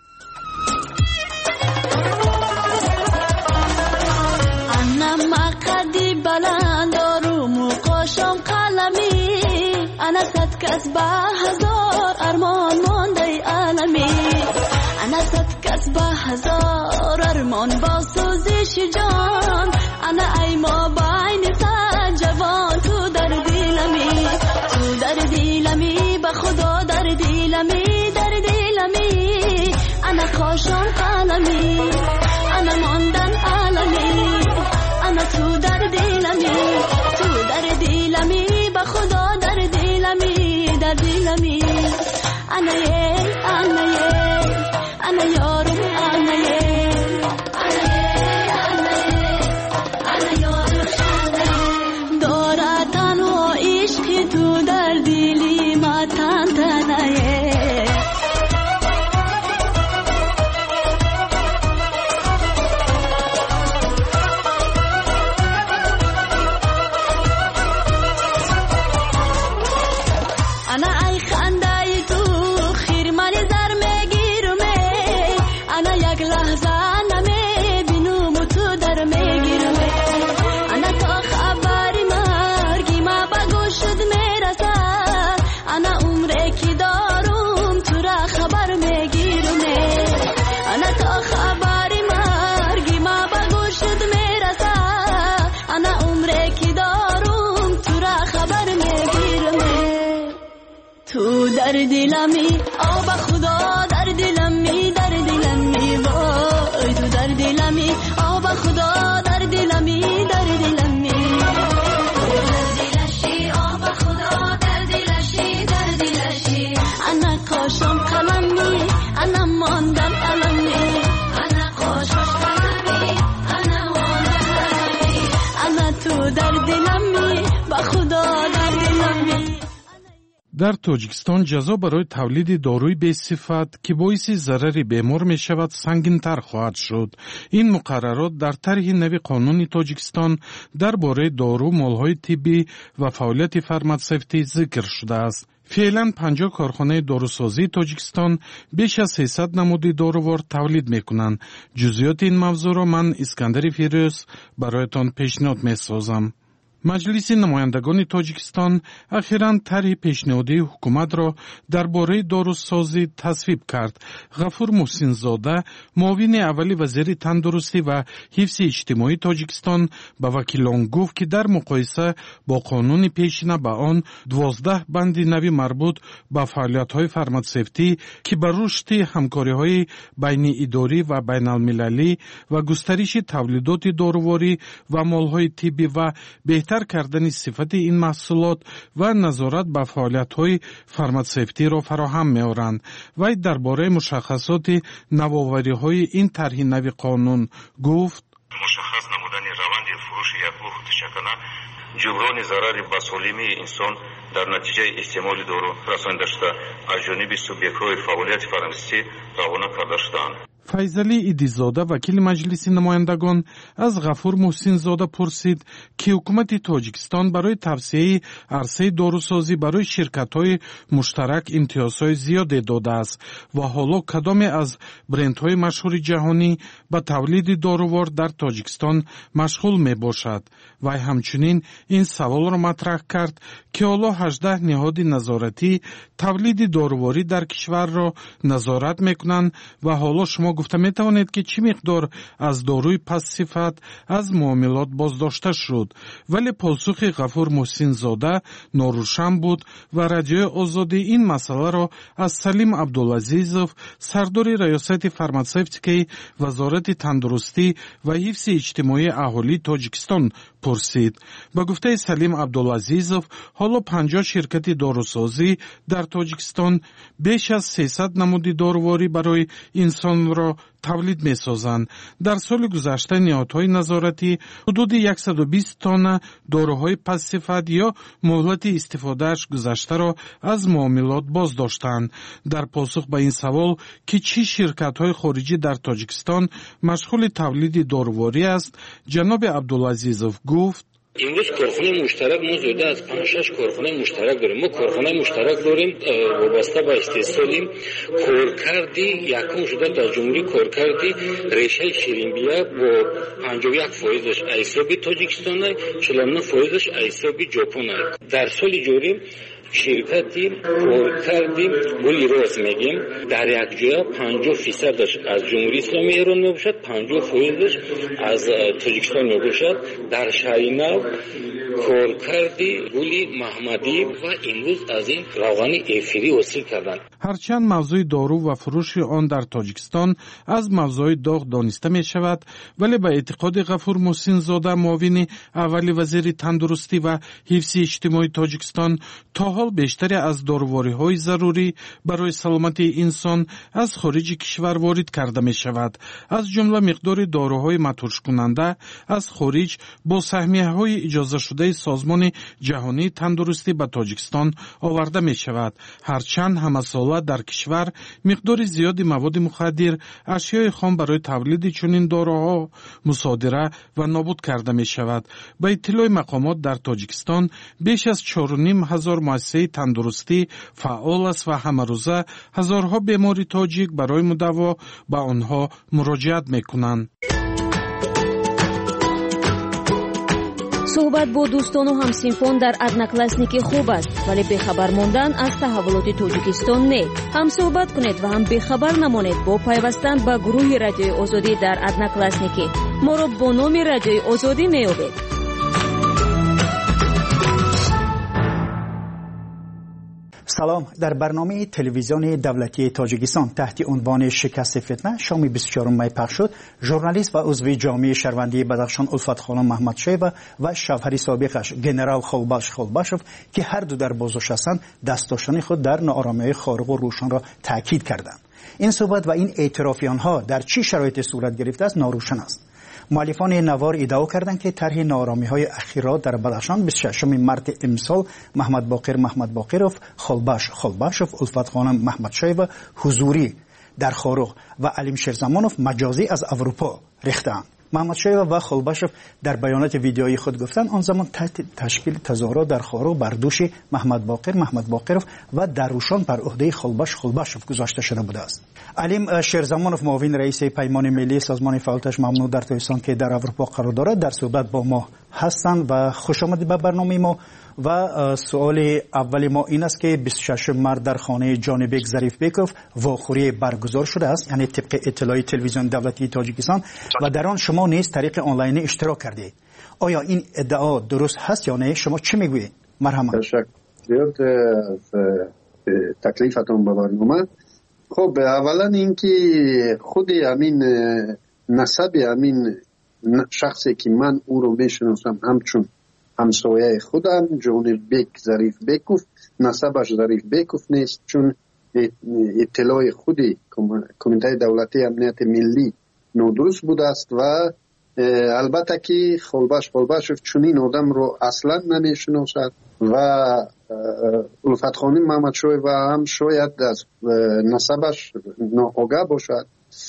أنا ستكس بهزار أرمان موندي عالمي أنا ستكس بهزار أرمان باسوزش جان أنا أي ما بعين سجوان تو در دیلمی تو در دیلمی بخدا در دیلمی در دیلمی أنا خوشم قلمی أنا ماندن عالمی أنا تو در دیلمی تو در دیلمی بخدا در دیلمی در دیلمی أنا يه أنا يه أنا يارم أنا يه أنا يه أنا يه أنا يارم دارا تنها عشقی تو در دیلی ما تن تنایه در دیلمی آب خدا در دیلمی در دیلمی وای تو در دیلمی آب خدا در دیلمی در دیلمی در دیلشی آب خدا در دیلشی در دیلشی انا کاشم قلمی انا ماندم علمی انا کاشم قلمی انا ماندم علمی انا تو در دیلمی با خدا در دیلمی. در تاجیکستان جزا برای تولید داروی بی‌صفت که باعث ضرر بیمار می شود سنگین‌تر خواهد شد. این مقررات در طرح نوی قانون تاجیکستان درباره دارو، مالهای طبی و فعالیت فارماسیوتی ذکر شده است. فعلا پنجاه کارخانه داروسازی تاجیکستان بیش از سیصد نمود دارووار تولید میکنند. جزئیات این موضوع را من اسکندر فیروز برایتان پیشنهاد میسازم. مجلس نمایندگان تاجیکستان اخیراً طرح پیشنهادی حکومت را درباره داروسازی تصویب کرد. غفور محسن زاده، معاون اول وزیر تندرستی و حفظ اجتماعی تاجیکستان، به وکیلان گفت که در مقایسه با قانون پیشینه به آن دوازده بند نوی مربوط به فعالیت‌های فارماسیوتی که بر رشد همکاری‌های بین اداری و بین المللی و گسترش تولیدات داروواری و مالهای طبی و بهتر کردن صفت این محصولات و نظارت به فعالیت‌های فارماسیوتی را فراهم می‌آورند. و درباره مشخصات نوآوری‌های این طرح نوی قانون گفت: مشخص نمودن روند فروش یک گروه تشکیل‌ها جبران ضرر به سالمی انسان در نتیجه استعمال دارو رسانده شده از جانب سوبیک‌های فعالیت فارماسیوتی روانه کرده شدند. فیضلی ایدیزاده وکیل مجلس نمایندگان از غفور محسن زاده پرسید که حکومت تاجیکستان برای توسعه عرصه داروسازی برای شرکت‌های مشترک امتیازهای زیادی داده است و حالا کدام از برندهای مشهور جهانی به تولید دارووار در تاجیکستان مشغول می باشد. و همچنین این سوال را مطرح کرد که حالا هجده نهاد نظارتی تولید داروواری در کشور را نظارت میکنند و حالا شما گفته می توانید که چی مقدار از داروی پست صفت از معاملات بازداشته شد. ولی پاسخ غفور محسن زاده ناروشن بود و رادیوی آزادی این مسئله را از سلیم عبدالعزیزов سردار ریاست فارماسیوتیکی وزارت تندرستی و حفظ اجتماعی اهالی تاجیکستان پرسید. با گفته سلیم عبدالعزیزов حالا پنجاه شرکت داروسازی در تاجیکستان بیش از سیصد نمود داروواری برای انسان را تولید می سازند. در سال گذشته نهادهای نظارتی حدود صد و بیست تن داروهای پست صفت یا مهلت استفادهش گذشته را از معاملات باز داشتند. در پاسخ به این سوال که چی شرکت های خارجی در تاجیکستان مشغول تولید داروواری است، جناب عبدالعزیزов گفت امروز کارخانه مشترک ما زیاده از پنج شش کارخانه مشترک داریم. ما کارخانه مشترک داریم وابسته به استحصالیم. کارکردی یکم شده در جمهوری کارکردی ریشه شیرینبیه با پنجاه و یک فایزش ایسابی تاجیکستان است، چهل و نه فایزش ایسابی ژاپن است. در سال جاری شرکتی کارکردی گلی راست میگیم در یک جا پنجاه فیصدش از جمهوری اسلامی ایران می باشد، پنجاه فیصدش از تاجیکستان می باشد. در شهرینو کارکردی گلی محمدی و امروز از این روغن افری حاصل کردند. هرچند موضوع دارو و فروش آن در تاجیکستان از موضوع داغ دانسته می شود، ولی به اعتقاد غفور محسن زاده معاون اول وزیر تندرستی و حفظ اجتماعی تاجیکستان تا حال بیشتری از داروواری های ضروری برای سلامتی انسان از خارج کشور وارد کرده می شود. از جمله مقدار داروهای مترش کننده از خارج با سهمیه های اجازه شده سازمان جهانی تندرستی به تاجیکستان آورده می شود. هرچند همه ساله در کشور مقدار زیادی مواد مخدر، اشیاء خام برای تولید چنین داروها مصادره و نابود کرده می شود. به اطلاع مقامات در تاجیکستان بیش از چهار و نیم هزار مؤسسه تندرستی فعال است و همه روزه هزارها بیماری تاجیک برای مداوا به آنها مراجعت می کنند. صحبت با دوستان و همسینفان در ادناکلاسنیکی خوب است، ولی بخبر ماندن از تحولات تاجیکستان نه. هم صحبت کنید و هم بخبر نمانید با پیوستن به گروه رادیوی آزادی در ادناکلاسنیکی. ما را با نام رادیوی آزادی می‌یابید. سلام. در برنامه تلویزیون دولتی تاجیکستان تحت عنوان شکست فتنه شام بیست و چهارم می پخش شد. ژورنالیست و عضو جامعه شهروندی بدخشان الفت خانم محمدشایبه و شوهر سابقش گنرال خولباش خولباشوف که هر دو در بازداشت هستند دستاشان خود در ناآرامی خارق و روشن را تاکید کردند. این صحبت و این اعتراف آنها در چه شرایطی صورت گرفته است ناروشن است. مؤلفان نوار ادعا کردند که طرح ناآرامی‌های اخیرا در بدخشان بیست و ششم مارت امسال محمد باقر محمد باقروف، خولباش خولباشوف، الفت خانم محمدشایبه حضوری در خارق و علیم شیرزمانوف مجازی از اروپا ریخته‌اند. محمدشایبه و خولباشوف در بیانات ویدیویی خود گفتند آن زمان تحت تشکیل تظاهرات در خارق بر دوش محمد باقر محمد باقروف و دروشان بر عهده خولباش خولباشوف گذاشته شده بوده است. علیم شیرزمانوف معاون رئیس پیمان ملی سازمان فعالیتش ممنوع در تاجیکستان که در اروپا قرار دارد در صحبت با ما هستند و خوش آمدید به برنامه ما. و سوال اول ما این است که بیست و ششم مارت در خانه جانبک ظریف بیکوف واخوری برگزار شده است، یعنی طبق اطلاع تلویزیون دولتی تاجیکستان، و در آن شما نیز طریق آنلاین اشتراک کردید. آیا این ادعا درست هست یا نه؟ شما چی میگویید؟ مرحبا. تشکر از تکلیفتون به برنامه. خب اولا اینکه خود همین نسب همین شخصی که من او رو میشناسم همچون همسایه خودم جانب بیک ظریف بیکوف، نسبش ظریف بیکوف نیست، چون اطلاع خودی کمیته دولتی امنیت ملی نادرست بوده است و البته که خولباش خولباشوف چنین آدم رو اصلا نمیشناسد و الفت خانم محمدشایبه هم شاید از نسبش ناآگاه باشد.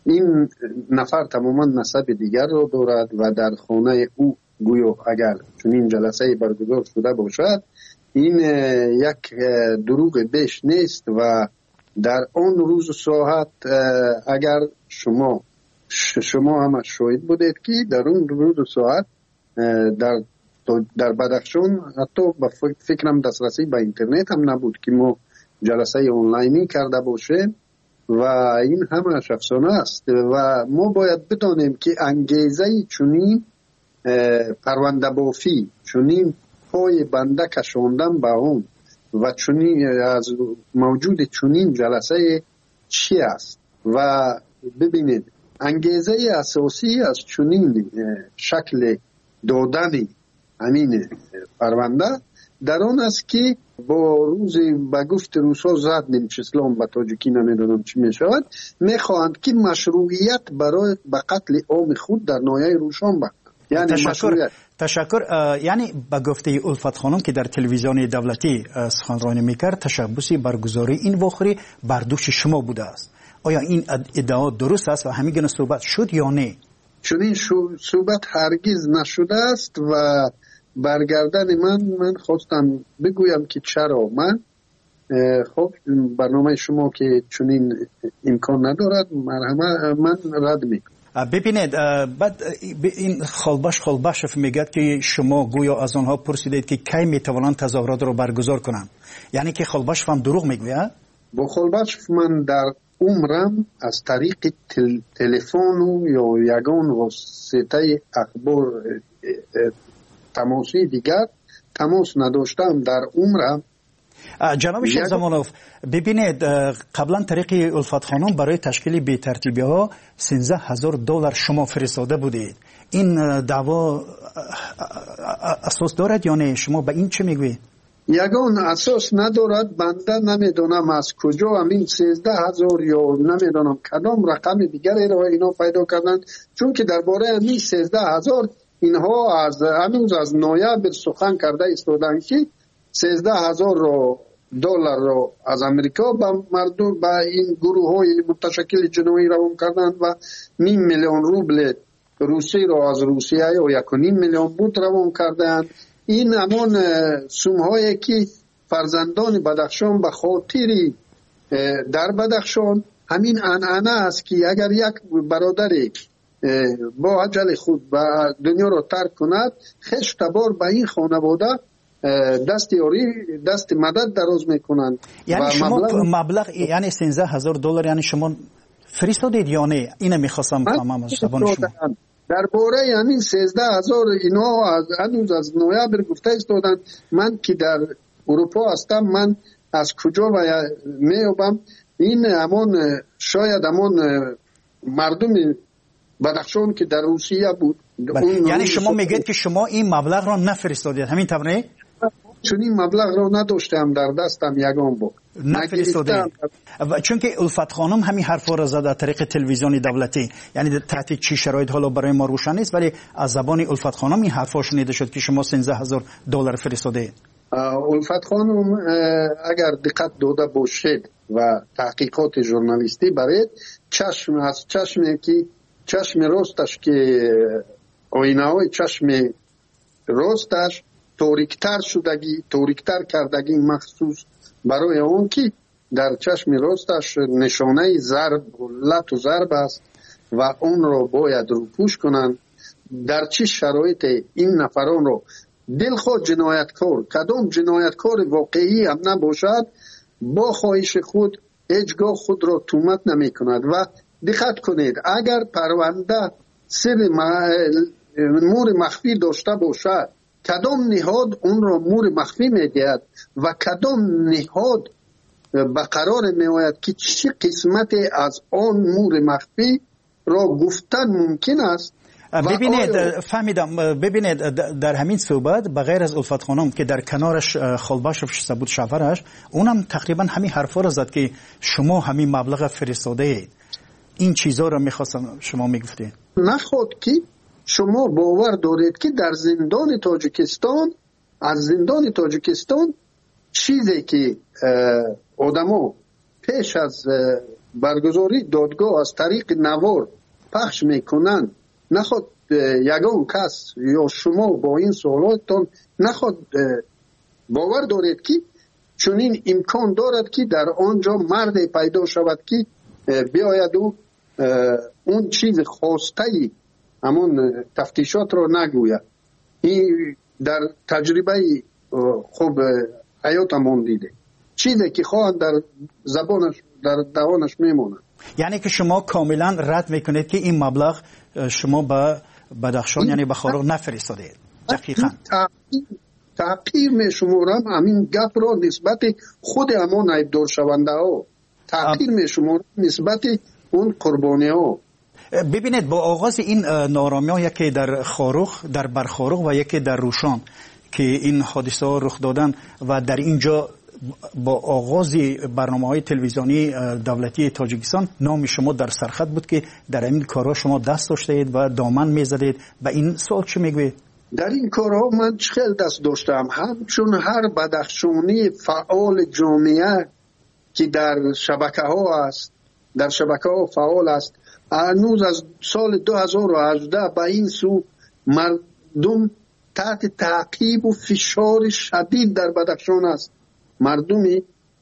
این نفر تماما نسب دیگر رو دارد و در خانه او گویا اگر چنین جلسه برگزار شده باشد این یک دروغ بیش نیست و در آن روز ساعت اگر شما شما هم شاهد بودید که در اون روز ساعت در در بدخشان حتی به فکرم دسترسی به اینترنت هم نبود که ما جلسه آنلاینی کرده باشیم و این همه شخصانه است و ما باید بدانیم که انگیزه چنین پرونده بافی چنین پای بنده کشاندن به اون و چنین از موجود چنین جلسه چی است و ببینید انگیزه اساسی از چنین شکل دادن همین پرونده در آن است که با روز به گفت روسا زد نمیچسلام به تاجیکی نمیدونم چی میشود میخواهند که مشروعیت برای به قتل عام خود در ناحیه روشان بکنند. یعنی تشکر مشروعیت. تشکر یعنی به گفته الفت خانم که در تلویزیون دولتی سخنرانی میکرد تشبوسی برگزاری این واخری بر دوش شما بوده است. آیا این ادعا درست است و همین گونه صحبت شد یا نه؟ چنین صحبت هرگز نشده است و برگردن من من خواستم بگویم که چرا من خب برنامه شما که چنین امکان ندارد مرحمه من رد میکنم. ببینید بعد این خالباش خالباشف میگه که شما گویا از آنها پرسیدید که کی میتوانند تظاهرات رو برگزار کنند، یعنی که خالباشف هم دروغ میگوید؟ با خالباشف من در عمرم از طریق تل، تلفن یا یگان واسطه اخبار تماسی دیگر تماس نداشتم در عمرم. جناب شیخ زمانوف ببینید قبلا طریق الفت خانم برای تشکیل بی ترتیبی ها سیزده هزار دلار شما فرستاده بودید. این دعوا اساس دارد یا نه؟ شما به این چه میگویید؟ یگان اساس ندارد. بنده نمیدونم از کجا همین سیزده هزار یا نمیدونم کدام رقم دیگری را اینا پیدا کردند، چون که درباره همین سیزده هزار اینها از همین از نویبر سخن کرده ایستادند که سیزده هزار دلار را از امریکا به مردم به این گروه های متشکل جنایی روان کردند و نیم میلیون روبل روسی را از روسیه و یک و نیم میلیون بود روان کردند. این همان سوم هایی که فرزندان بدخشان به خاطری در بدخشان همین عنعنه است که اگر یک برادری با اجل خود به دنیا را ترک کند خش تبار به این خانواده دست یاری دست مدد دراز میکنند. یعنی شما مبلغ, مبلغ یعنی سیزده هزار دلار یعنی شما فرستادید یا نه؟ اینو میخواستم تمام از زبان شما. درباره یعنی سیزده هزار اینا از هنوز از نویبر گفته ایستادند. من که در اروپا هستم من از کجا میابم این همان شاید همان مردم بدخشان که در روسیه بود. یعنی شما میگید که شما این مبلغ را نفرستادید، همین طوره؟ چون این مبلغ را نداشتم در دستم یگان بود نفرستادید. چون که الفت خانم همین حرفا را زد از طریق تلویزیون دولتی، یعنی تحت چی شرایط حالا برای ما روشن نیست، ولی از زبان الفت خانم این حرفا شنیده شد که شما سیزده هزار دلار فرستادید. الفت خانم اگر دقت داده باشید و تحقیقات ژورنالیستی برید چشم از چشمی که چشم راستش که آینه های چشم راستش توریکتر شدگی توریکتر کردگی مخصوص برای اون که در چشم راستش نشانه ضرب لط و ضرب است و اون رو باید روپوش کنند. در چه شرایط این نفران رو دلخواه جنایتکار کدام جنایتکار واقعی هم نباشد با خواهش خود هیچگاه خود را تهمت نمی کند. و دقت کنید اگر پرونده سر مور مخفی داشته باشد کدام نهاد اون را مور مخفی می دهد و کدام نهاد به قرار می آید که چه قسمت از آن مور مخفی را گفتن ممکن است. ببینید فهمیدم. ببینید در همین صحبت بغیر از الفت خانم که در کنارش خالباشف شسته بود شوهرش، اونم تقریبا همین حرفا را زد که شما همین مبلغ فرستاده اید. این چیزا را میخواستم شما میگفتید. نخود که شما باور دارید که در زندان تاجیکستان از زندان تاجیکستان چیزی که آدمو پیش از برگزاری دادگاه از طریق نوار پخش میکنند، نخواد یگان کس یا شما با این سوالاتتان نخواد باور دارید که چنین امکان دارد که در آنجا مرد پیدا شود که بیاید و اون چیز خواسته ای همون تفتیشات را نگوید. این در تجربه خوب حیاتمون دیده، چیزی که خواهد در زبانش در دهانش میمونه. یعنی که شما کاملا رد میکنید که این مبلغ شما به بدخشان یعنی به خارق نفرستادید؟ دقیقاً تحقیر میشمارم همین گپ را نسبت خود اما نایب شونده ها، تحقیر میشمارم نسبت اون قربانی ها. ببینید با آغاز این نارامی ها، یکی در خارق در برخارق و یکی در روشان که این حادثه ها رخ دادن و در اینجا با آغاز برنامه‌های تلویزیونی دولتی تاجیکستان نام شما در سرخط بود که در این کارها شما دست داشتید و دامن میزدید. به این سوال چه میگوید؟ در این کارها من خیلی دست داشتم، همچون هر بدخشانی فعال جامعه که در شبکه ها است، در شبکه ها فعال است. هنوز از سال دو هزار و هجده به این سو مردم تحت تعقیب و فشار شدید در بدخشان است. مردمی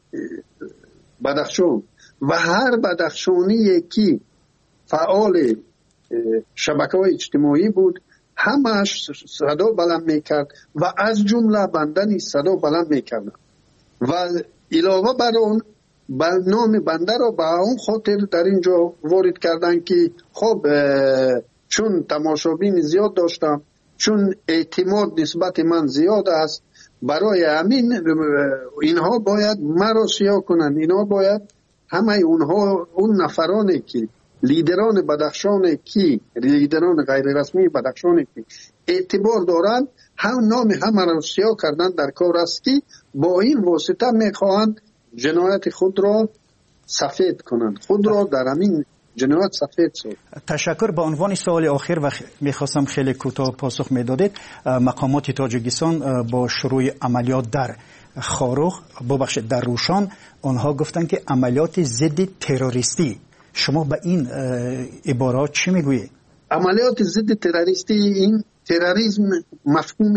بدخشان و هر بدخشانی که فعال شبکه های اجتماعی بود همش صدا بلند میکرد و از جمله بندنی صدا بلند میکرد و علاوه بر اون نام بنده را به اون خاطر در اینجا وارد کردن که خب چون تماشابین زیاد داشتم، چون اعتماد نسبت من زیاد است، برای همین اینها باید مرا سیاه کنند، اینها باید همه اونها اون نفرانی که لیدران بدخشان کی لیدران غیر رسمی بدخشان کی اعتبار دارند هم نام همه را سیاه کردن در کار است که با این واسطه میخواهند جنایت خود را سفید کنند، خود را در همین جنایت سفید شد. تشکر. به عنوان سوال آخر و میخواستم خیلی کوتاه پاسخ میدادید، مقامات تاجیکستان با شروع عملیات در خارق ببخشید در روشان آنها گفتن که عملیات ضد تروریستی، شما به این عبارات چی میگویید؟ عملیات ضد تروریستی، این تروریسم مفهوم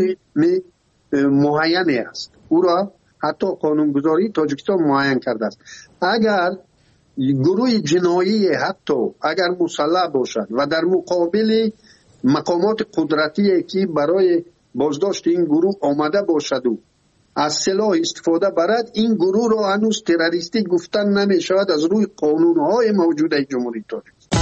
معینی است، او را حتی قانونگذاری تاجیکستان معین کرده است. اگر گروه جنایی حتی اگر مسلح باشد و در مقابل مقامات قدرتی که برای بازداشت این گروه آمده باشد و از سلاح استفاده برد، این گروه را هنوز تروریستی گفتن نمی شود از روی قانونهای موجوده جمهوری تاجیکستان.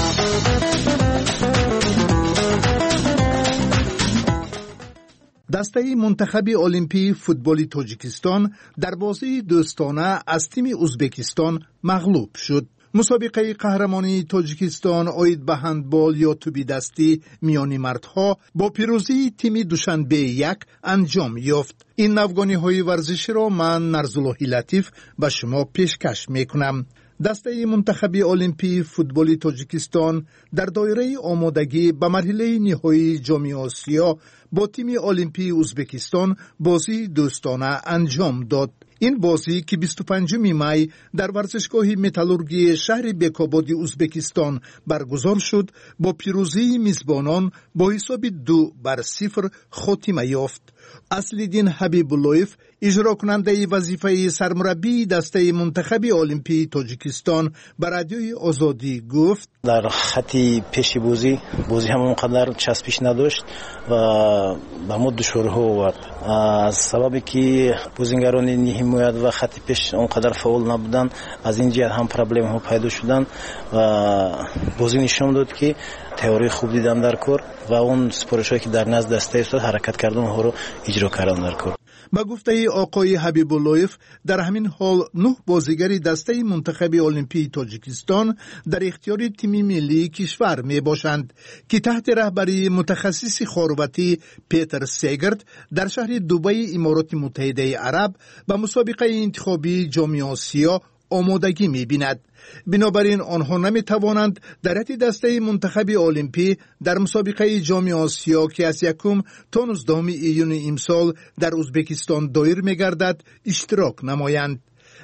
دسته منتخب المپی فوتبال تاجیکستان در بازی دوستانه از تیم ازبکستان مغلوب شد. مسابقه قهرمانی تاجیکستان آید به هندبال یا توپ دستی میان مردها با پیروزی تیم دوشنبه یک انجام یافت. این نوگانی های ورزشی را من نرزالله لطیف به شما پیشکش میکنم. دسته منتخب المپی فوتبال تاجیکستان در دایره آمادگی به مرحله نهایی جام آسیا با تیم المپی ازبکستان بازی دوستانه انجام داد. این بازی که بیست و پنجم می در ورزشگاه متالورگی شهر بیکاباد ازبکستان برگزار شد با پیروزی میزبانان با حساب دو بر صفر خاتمه یافت. اصلیدین حبیب اللهیف اجرا کننده وظیفه سرمربی دسته منتخب المپی تاجیکستان به رادیوی آزادی گفت در خطی پیشی بازی بازی هم اونقدر چسبش نداشت و به مود دشوارها آورد، از سببی که بازیگران حمایت و خطی پیش اونقدر فعال نبودن، از این جهت هم پرابلم ها پیدا شدن و بازی نشون داد که تئوری خوب دیدن در کار و اون سپارشایی که در نزد دسته است حرکت کردن اونها رو اجرا کردن در کار. با گفته آقای حبیب اللهیف در همین حال نه بازیگر دسته منتخب المپی تاجیکستان در اختیار تیم ملی کشور می باشند که تحت رهبری متخصص خارواتی پیتر سیگرد در شهر دبی امارات متحده عرب به مسابقه انتخابی جام آسیا آمادگی می بیند. بنابراین آنها نمی توانند در حد دسته منتخب المپی در مسابقه جام آسیا که از یکم تا نوزدهم ایون امسال در ازبکستان دایر می گردد اشتراک نمایند.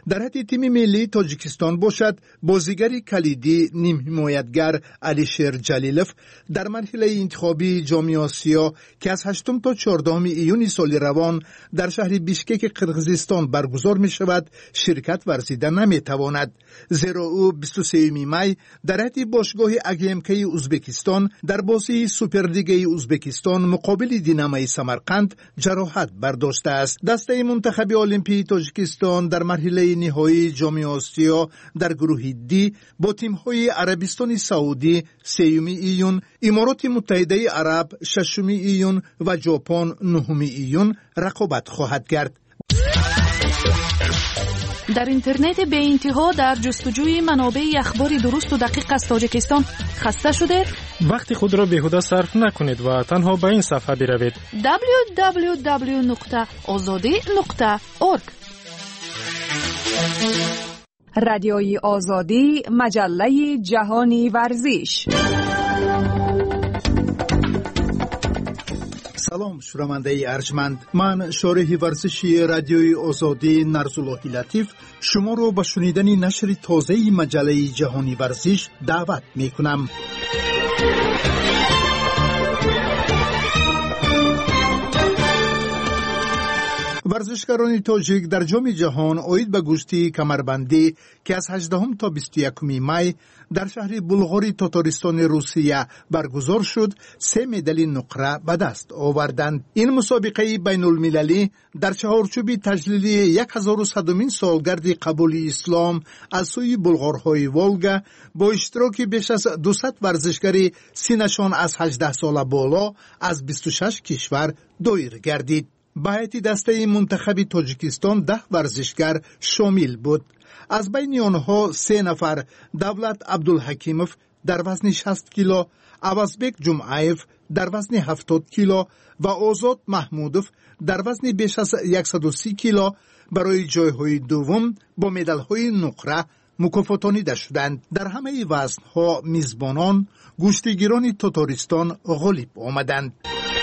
در حد تیم ملی تاجیکستان باشد بازیگر کلیدی نیم حمایتگر علیشیر جلیلوف در مرحله انتخابی جام آسیا که از هشتم تا چهاردهم ایون سال روان در شهر بیشکک قرقیزستان برگزار می شود شرکت ورزیده نمی تواند، زیرا او بیست و سوم می در حد باشگاه اگیمکی ازبکستان در بازی سوپرلیگ ازبکستان مقابل دینامای سمرقند جراحت برداشته است. دسته منتخب المپی تاجیکستان در مرحله نهایی جام آسیا در گروه دی با تیم‌های عربستان سعودی سوم ایون، امارات متحده عرب ششم ایون و ژاپن نهم ایون رقابت خواهد کرد. در اینترنت به انتها در جستجوی منابع اخبار درست و دقیق از تاجیکستان خسته شده؟ وقت خود را بیهوده صرف نکنید و تنها به این صفحه بروید دبلیو دبلیو دبلیو نقطه آزادی نقطه اورگ. رادیوی آزادی، مجله جهانی ورزش. سلام شنونده ارجمند، من شارح ورزشی رادیوی آزادی نرزاللهی لطیف شما رو به شنیدن نشر تازه مجله جهانی ورزش دعوت می کنم. ورزشکاران تاجیک در جام جهان عاید به گشتی کمربندی که از هجدهم تا بیست و یکم می در شهر بلغاری تاتارستان روسیه برگزار شد سه مدال نقره به دست آوردند. این مسابقه بین المللی در چهارچوب تجلیل هزار و صدمین سالگرد قبول اسلام از سوی بلغارهای والگا با اشتراک بیش از دویست ورزشکار سنشان از هجده سال بالا از بیست و شش کشور دایر گردید. به هیئت دسته منتخب تاجیکستان ده ورزشگر شامل بود. از بین آنها سه نفر دولت عبدالحکیموف در وزن شصت کیلو، عوضبک جمعایف در وزن هفتاد کیلو و آزاد محمودوف در وزن بیش از صد و سی کیلو برای جایهای دوم با مدال‌های نقره مکافاتانیده شدند. در همه وزن‌ها میزبانان گشتیگیران تاتارستان غالب آمدند.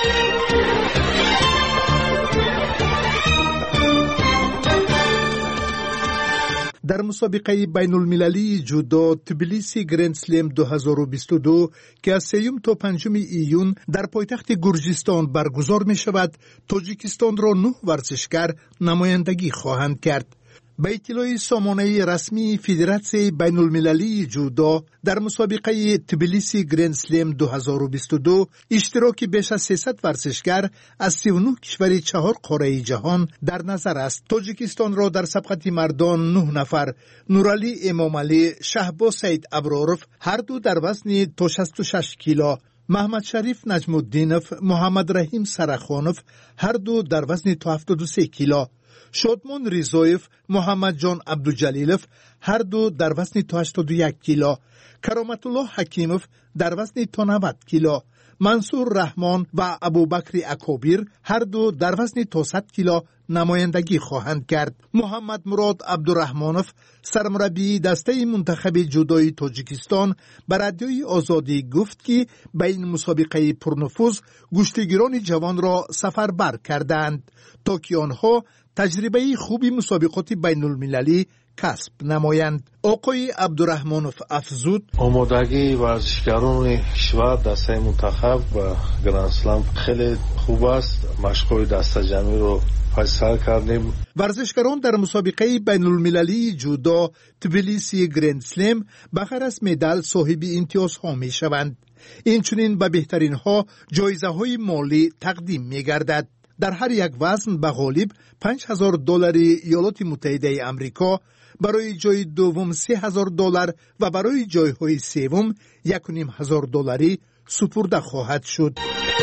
در مسابقه بین المللی جودو تبلیسی گرند سلم دو هزار و بیست و دو که از سیوم تا پنجم ایون در پایتخت گرجستان برگزار می شود، تاجیکستان را نه ورزشکار نمایندگی خواهند کرد. به اطلاع سامانه رسمی فدراسیون بین المللی جودو در مسابقه تبلیسی گرند سلم دو هزار و بیست و دو اشتراک بیش از سیصد ورزشکار از سی و نه کشور چهار قاره جهان در نظر است. تاجیکستان را در سبقت مردان نه نفر نورعلی امامعلی، شهباز سید ابراروف هر دو در وزن تا شصت و شش کیلو، محمد شریف نجم الدینوف، محمد رحیم سرخانوف هر دو در وزن تا هفتاد و سه کیلو، شادمان ریزایف، محمد جان عبدالجلیلوف هر دو در وزن تا هشتاد و یک کیلو، کرامت الله حکیموف در وزن تا نود کیلو، منصور رحمان و ابوبکر اکابیر هر دو در وزن تا صد کیلو نمایندگی خواهند کرد. محمد مراد عبدالرحمانوف سرمربی دسته منتخب جودوی تاجیکستان به رادیوی آزادی گفت که به این مسابقه پرنفوذ گشتیگیران جوان را سفربر کردند تا که آنها تجربه خوبی مسابقات بین المللی کسب نمایند. آقای عبدالرحمانوف افزود آمادگی ورزشکاران کشور دسته منتخب و گرند سلم خیلی خوب است. مشق‌های دسته جمعی رو فیصل کردیم. ورزشکاران در مسابقه بین المللی جودو تبلیسی گرند سلم بغیر از مدال صاحب امتیازها می شوند. این چنین به بهترین ها جایزه های مالی تقدیم می گردد. در هر یک وزن به غالب پنج هزار دلار ایالات متحده آمریکا، برای جای دوم سه هزار دلار و برای جایهای سوم یک و نیم هزار دلاری سپرده خواهد شد.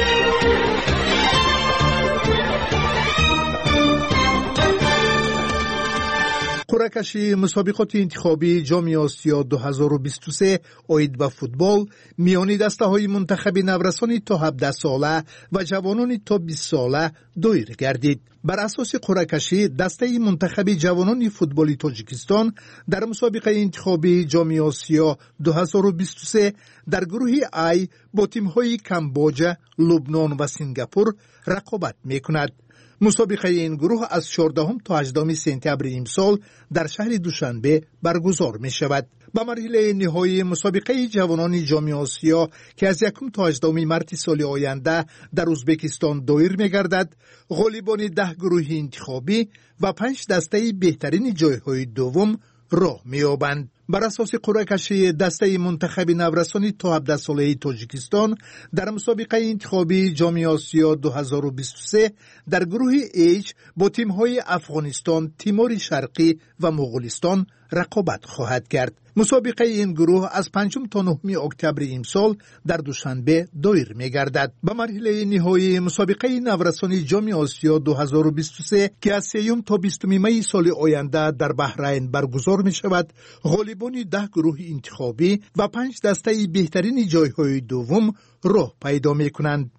قرعه کشی مسابقات انتخابی جام آسیا دو هزار و بیست و سه عاید به فوتبال میان دسته های منتخب نورسان تا هفده ساله و جوانان تا بیست ساله دایر گردید. بر اساس قرعه کشی دسته منتخب جوانان فوتبالی تاجیکستان در مسابقه انتخابی جام آسیا دو هزار و بیست و سه در گروه ای با تیم‌های کامبوجا، لبنان و سنگاپور رقابت می‌کند. مسابقه این گروه از چهاردهم تا هجدهم سپتامبر امسال در شهر دوشنبه برگزار می شود. به مرحله نهایی مسابقه جوانان جام آسیا که از یکم تا هجدهم مارس سال آینده در ازبکستان دایر می گردد، غالبان ده گروه انتخابی و پنج دسته بهترین جایهای دوم راه می یابند. بر اساس قرعه کشی دسته منتخب نورسانی تا هفده ساله تاجیکستان در مسابقه انتخابی جام آسیا دو هزار و بیست و سه در گروه H با تیم‌های افغانستان، تیمور شرقی و مغولستان رقابت خواهد کرد. مسابقه این گروه از پنجم تا نهم اکتبر امسال در دوشنبه دایر می‌گردد. به مرحله نهایی مسابقه نورسانی جام آسیا دو هزار و بیست و سه که از سوم تا بیستم می سال آینده در بحرین برگزار می‌شود، غالبان ده گروه انتخابی و پنج دسته بهترین جایهای دوم راه پیدا می‌کنند.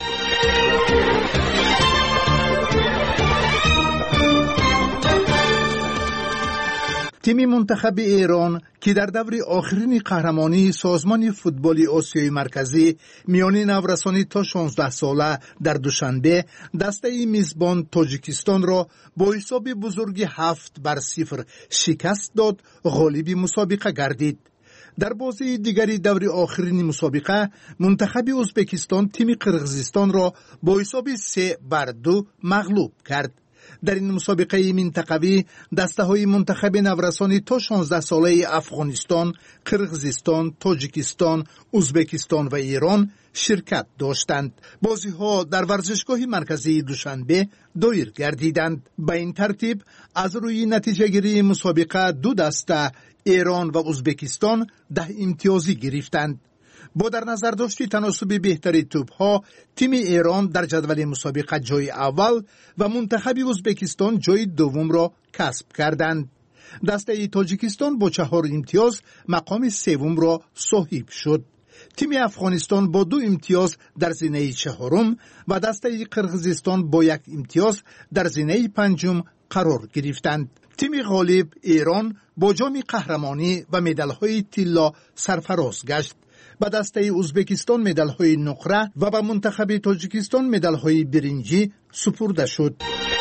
تیم منتخب ایران که در دور آخرین قهرمانی سازمان فوتبال آسیای مرکزی میان نورسانی تا شانزده ساله در دوشنبه دسته میزبان تاجیکستان را با حساب بزرگ هفت بر صفر شکست داد، غالب مسابقه گردید. در بازی دیگری دور آخرین مسابقه منتخب ازبکستان تیم قرغیزستان را با حساب سه بر دو مغلوب کرد. در این مسابقه منطقوی دسته های منتخب نورسانی تا شانزده ساله افغانستان، قرغیزستان، تاجیکستان، ازبکستان و ایران شرکت داشتند. بازی ها در ورزشگاه مرکزی دوشنبه دایر گردیدند. به این ترتیب از روی نتیجه گیری مسابقه دو دسته ایران و ازبکستان ده امتیازی گرفتند. با در نظر داشتی تناسب بهتری توپ ها، تیم ایران در جدول مسابقه جای اول و منتخب ازبکستان جای دوم را کسب کردند. دسته تاجیکستان با چهار امتیاز مقام سوم را صاحب شد. تیم افغانستان با دو امتیاز در زینه چهارم و دسته قرغیزستان با یک امتیاز در زینه پنجم قرار گرفتند. تیم غالب ایران با جام قهرمانی و مدال‌های طلا سرفراز گشت. به دسته ازبکستان مدال‌های نقره و به منتخب تاجیکستان مدال‌های برنجی سپرده شد.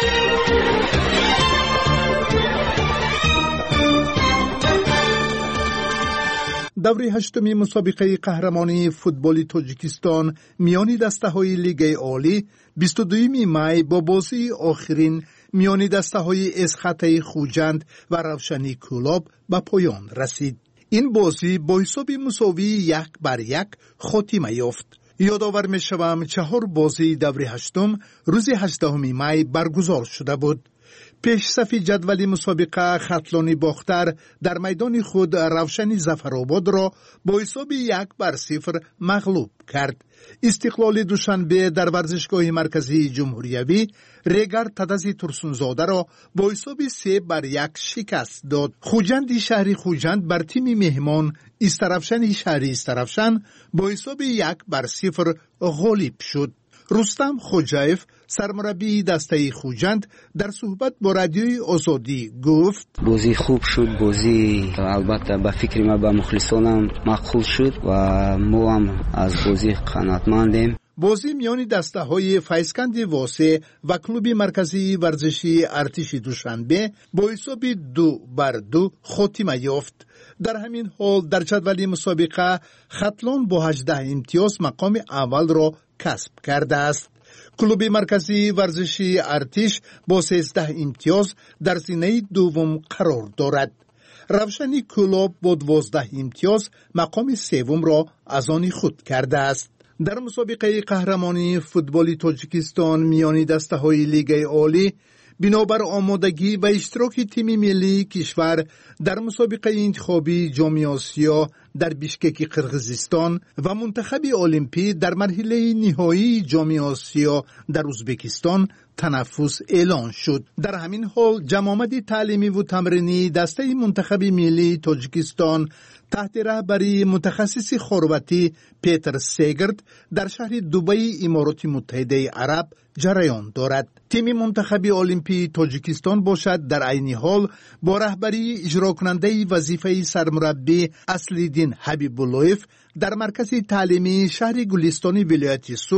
دور هشتمی مسابقه قهرمانی فوتبال تاجیکستان میان دسته‌های لیگ عالی بیست و دوم می با بازی آخرین میان دسته‌های اسخط خوجند و روشنی کلاب به پایان رسید. این بازی با حساب مساوی یک بر یک خاتمه یافت. یادآور می‌شوم چهار بازی دور هشتم روز هجدهم می برگزار شده بود. پیش صف جدول مسابقه خطلانی باختر در میدان خود روشنی ظفرآباد را با حساب یک بر صفر مغلوب کرد. استقلال دوشنبه در ورزشگاه مرکزی جمهوریوی ریگر تدزی ترسونزاده را با حساب سه بر یک شکست داد. خوجند شهری خوجند بر تیم مهمان استرفشن شهری استرفشن با حساب یک بر صفر غالب شد. رستم خوجایف سرمربی دسته خوجند در صحبت با رادیوی آزادی گفت بازی خوب شد، بازی البته به فکر ما به مخلصانم مقبول شد و ما هم از بازی قناعتمندیم. بازی میان دسته های فیضکند واسه و کلوب مرکزی ورزشی ارتش دوشنبه با حساب دو بر دو خاتمه یافت. در همین حال در جدول مسابقه خطلان با هجده امتیاز مقام اول را کسب کرده است. کلوب مرکزی ورزشی ارتش با سیزده امتیاز در زینه دوم قرار دارد. روشنی کلاب با دوازده امتیاز مقام سوم را از آن خود کرده است. در مسابقه قهرمانی فوتبال تاجیکستان میان دسته های لیگ عالی بنابر آمادگی و اشتراک تیم ملی کشور در مسابقه انتخابی جام آسیا در بیشکک قرغیزستان و منتخب المپی در مرحله نهایی جام آسیا در ازبکستان تنفس اعلان شد. در همین حال جمع تعلیمی و تمرینی دسته منتخب ملی تاجیکستان تحت رهبری متخصص خرواتی پیتر سیگرد در شهر دبی امارات متحده عرب جریان دارد. تیم منتخب المپی تاجیکستان باشد در عین حال با رهبری اجرا کننده وظیفه سرمربی اصلیدین حبیب اللهیف در مرکز تعلیمی شهر گلستانی ولایت سوخت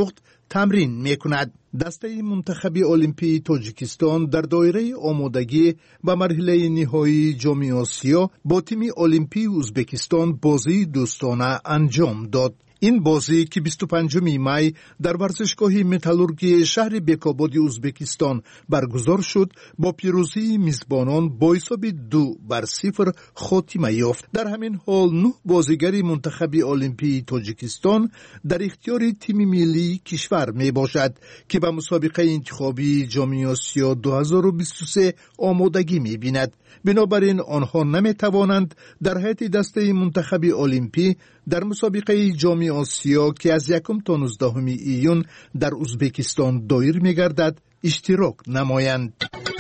تمرین میکند. دسته منتخب المپی تاجیکستان در دایره آمادگی به مرحله نهایی جام آسیا با تیم المپی ازبکستان بازی دوستانه انجام داد. این بازی که بیست و پنجم می در ورزشگاه متالورگی شهر بیکاباد ازبکستان برگزار شد با پیروزی میزبانان با حساب دو بر صفر خاتمه یافت. در همین حال نه بازیگر منتخب المپی تاجیکستان در اختیار تیم ملی کشور می باشد که به مسابقه انتخابی جام آسیا دو هزار و بیست و سه آمادگی می بیند. بنابراین آنها نمی توانند در هیئت دسته منتخب المپی در مسابقه جام آسیا که از یکم تا نوزدهم ایون در ازبکستان دایر می گردد اشتراک نمایند.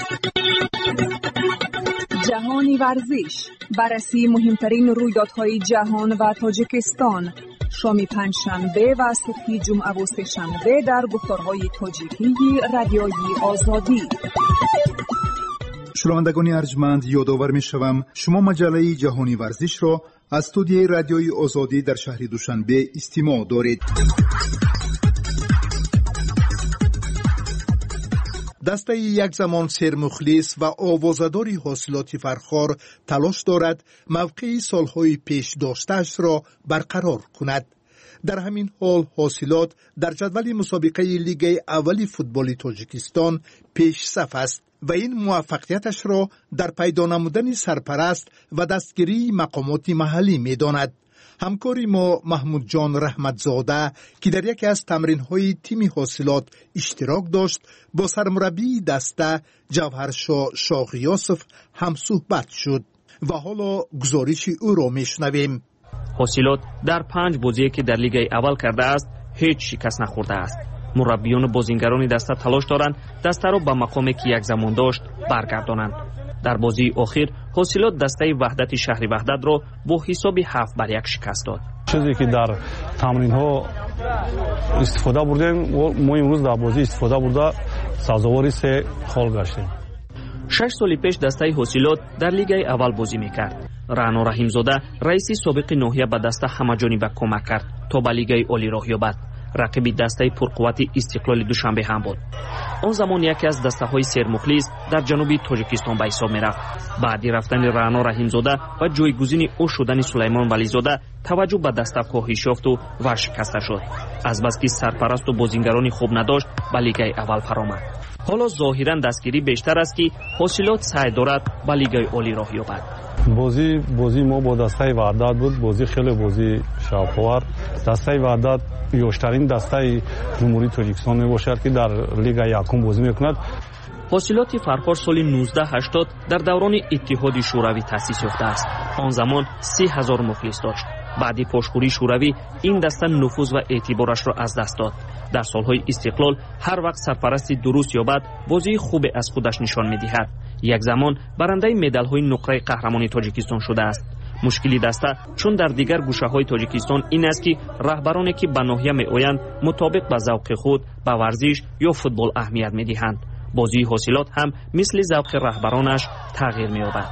جهانی ورزش، بررسی مهمترین رویدادهای جهان و تاجیکستان، شام پنجشنبه و صبح جمعه و سه‌شنبه در گفتارهای تاجیکی رادیوی آزادی. شنوندگان ارجمند، یادآور می‌شوم شما مجله جهانی ورزش را از استودیوی رادیوی آزادی در شهر دوشنبه استماع دارید. دسته یک زمان سرمخلص و آوازه‌داری حاصلات فرخار تلاش دارد موقعی سالهای پیش داشته‌اش را برقرار کند. در همین حال حاصلات در جدول مسابقه لیگ اول فوتبال تاجیکستان پیش صف است و این موفقیتش را در پیدا نمودن سرپرست و دستگیری مقامات محلی می داند. همکاری ما محمود جان رحمتزاده که در یکی از تمرین‌های تیم حاصلات اشتراک داشت با سرمربی دسته جوهرشاه شاغیاسف هم صحبت شد و حالا گزارش او را میشنویم. حاصلات در پنج بازی که در لیگ اول کرده است هیچ شکست نخورده است. مربیان و بازیگران دسته تلاش دارند دسته را به مقامی که یک زمان داشت برگردانند. در بازی اخیر حاصلات دسته وحدت شهر وحدت را با حساب هفت بر یک شکست داد. چیزی که در تمرین ها استفاده بردیم ما امروز در بازی استفاده برده سازواری سه خال گشتیم. شش سال پیش دسته حاصلات در لیگ اول بازی میکرد. رعنا رحیمزاده رئیس سابق ناحیه به دسته همه‌جانبه کمک کرد تا به لیگ عالی راه یابد. رقیب دسته پرقوت استقلال دوشنبه هم بود. آن زمان یکی از دسته های سرمخلص در جنوبی تاجیکستان به حساب می رفت. بعدی رفتن رعنا رحیمزاده و جایگزین او شدن سلیمان ولیزاده توجه به دسته کاهش یافت و ورشکسته شد. از بس که سرپرست و بازیگران خوب نداشت به لیگ اول فرآمد. حالا ظاهرا دستگیری بیشتر است که حاصلات سعی دارد به لیگ عالی راه یابد. بازی بازی ما با دسته وحدت بود. بازی خیلی بازی شاوخوار. دسته وحدت یوشترین دسته جمهوری تاجیکستان می باشد که در لیگ یکم بازی میکند. حاصلات فرخار سال نوزده هشتاد در دوران اتحاد شوروی تأسیس یافته است. آن زمان سی هزار مخلص داشت. بعدی پاشخوری شوروی این دسته نفوذ و اعتبارش را از دست داد. در سالهای استقلال هر وقت سرپرستی درست یابد بازی خوب از خودش نشان می‌دهد. یک زمان برنده مدال‌های نقره قهرمانی تاجیکستان شده است. مشکلی دسته چون در دیگر گوشه‌های تاجیکستان این است که رهبرانی که به ناحیه می‌آیند مطابق به ذوق خود به ورزش یا فوتبال اهمیت می‌دهند. بازی حاصلات هم مثل ذوق رهبرانش تغییر می‌یابد.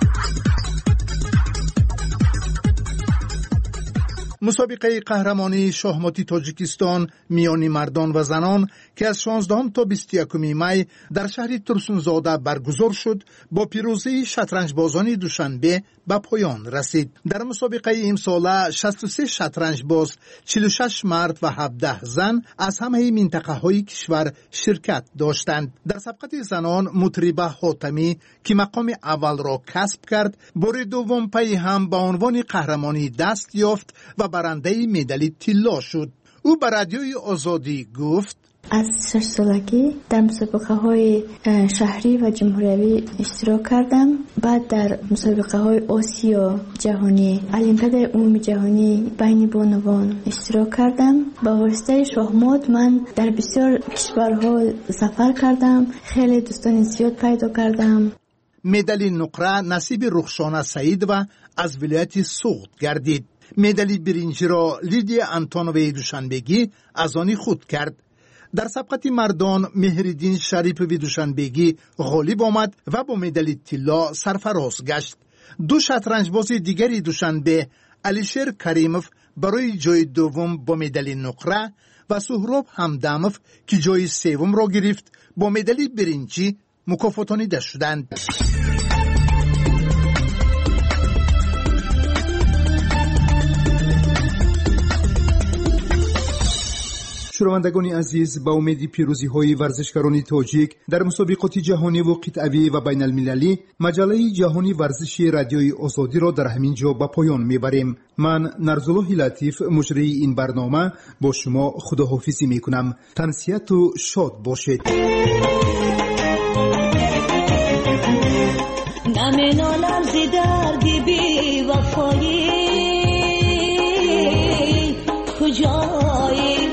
مسابقه قهرمانی شاهماتی تاجیکستان میان مردان و زنان که از شانزدهم تا بیست و یکم می در شهر ترسونزاده برگزار شد با پیروزی شطرنج بازان دوشنبه به پایان رسید. در مسابقه امساله شصت و سه شطرنج باز، چهل و شش مرد و هفده زن از همه منطقه های کشور شرکت داشتند. در سبقت زنان مطربه حاتمی که مقام اول را کسب کرد بار دوم پی هم به عنوان قهرمانی دست یافت و برنده مدال طلا شد. او به رادیوی آزادی گفت: از شش سالگی در مسابقه های شهری و جمهوری اشتراک کردم. بعد در مسابقه های آسیا جهانی، المپیاد عمومی جهانی بین بانوان اشتراک کردم. با واسطه شاهمات من در بسیار کشورها سفر کردم. خیلی دوستان زیاد پیدا کردم. مدال نقره نصیب رخشانه سعید و از ولایت سوخت گردید. مدال برنج را لیدیا انتونوی دوشنبگی از آن خود کرد. در سبقت مردان مهرالدین شریف دوشنبگی غالب آمد و با مدال طلا سرفراز گشت. دو شطرنج باز دیگری دوشنبه علیشیر کریموف برای جای دوم با مدال نقره و و سهراب همدمов که جای سوم را گرفت با مدال برنجی مکافاتانیده شدند. شنوندگان عزیز، با امید پیروزی های ورزشکاران تاجیک در مسابقات جهانی و قطعی و بین المللی، مجله جهانی ورزشی رادیوی آزادی را در همین جا به پایان میبریم. من نرزالله لطیف مجری این برنامه با شما خداحافظی میکنم. تنسیت و شاد باشید. نمینالم زی دردی بی وفایی کجایی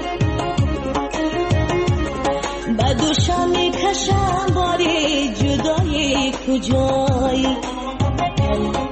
دوشم میکشم باری جدایی کجایی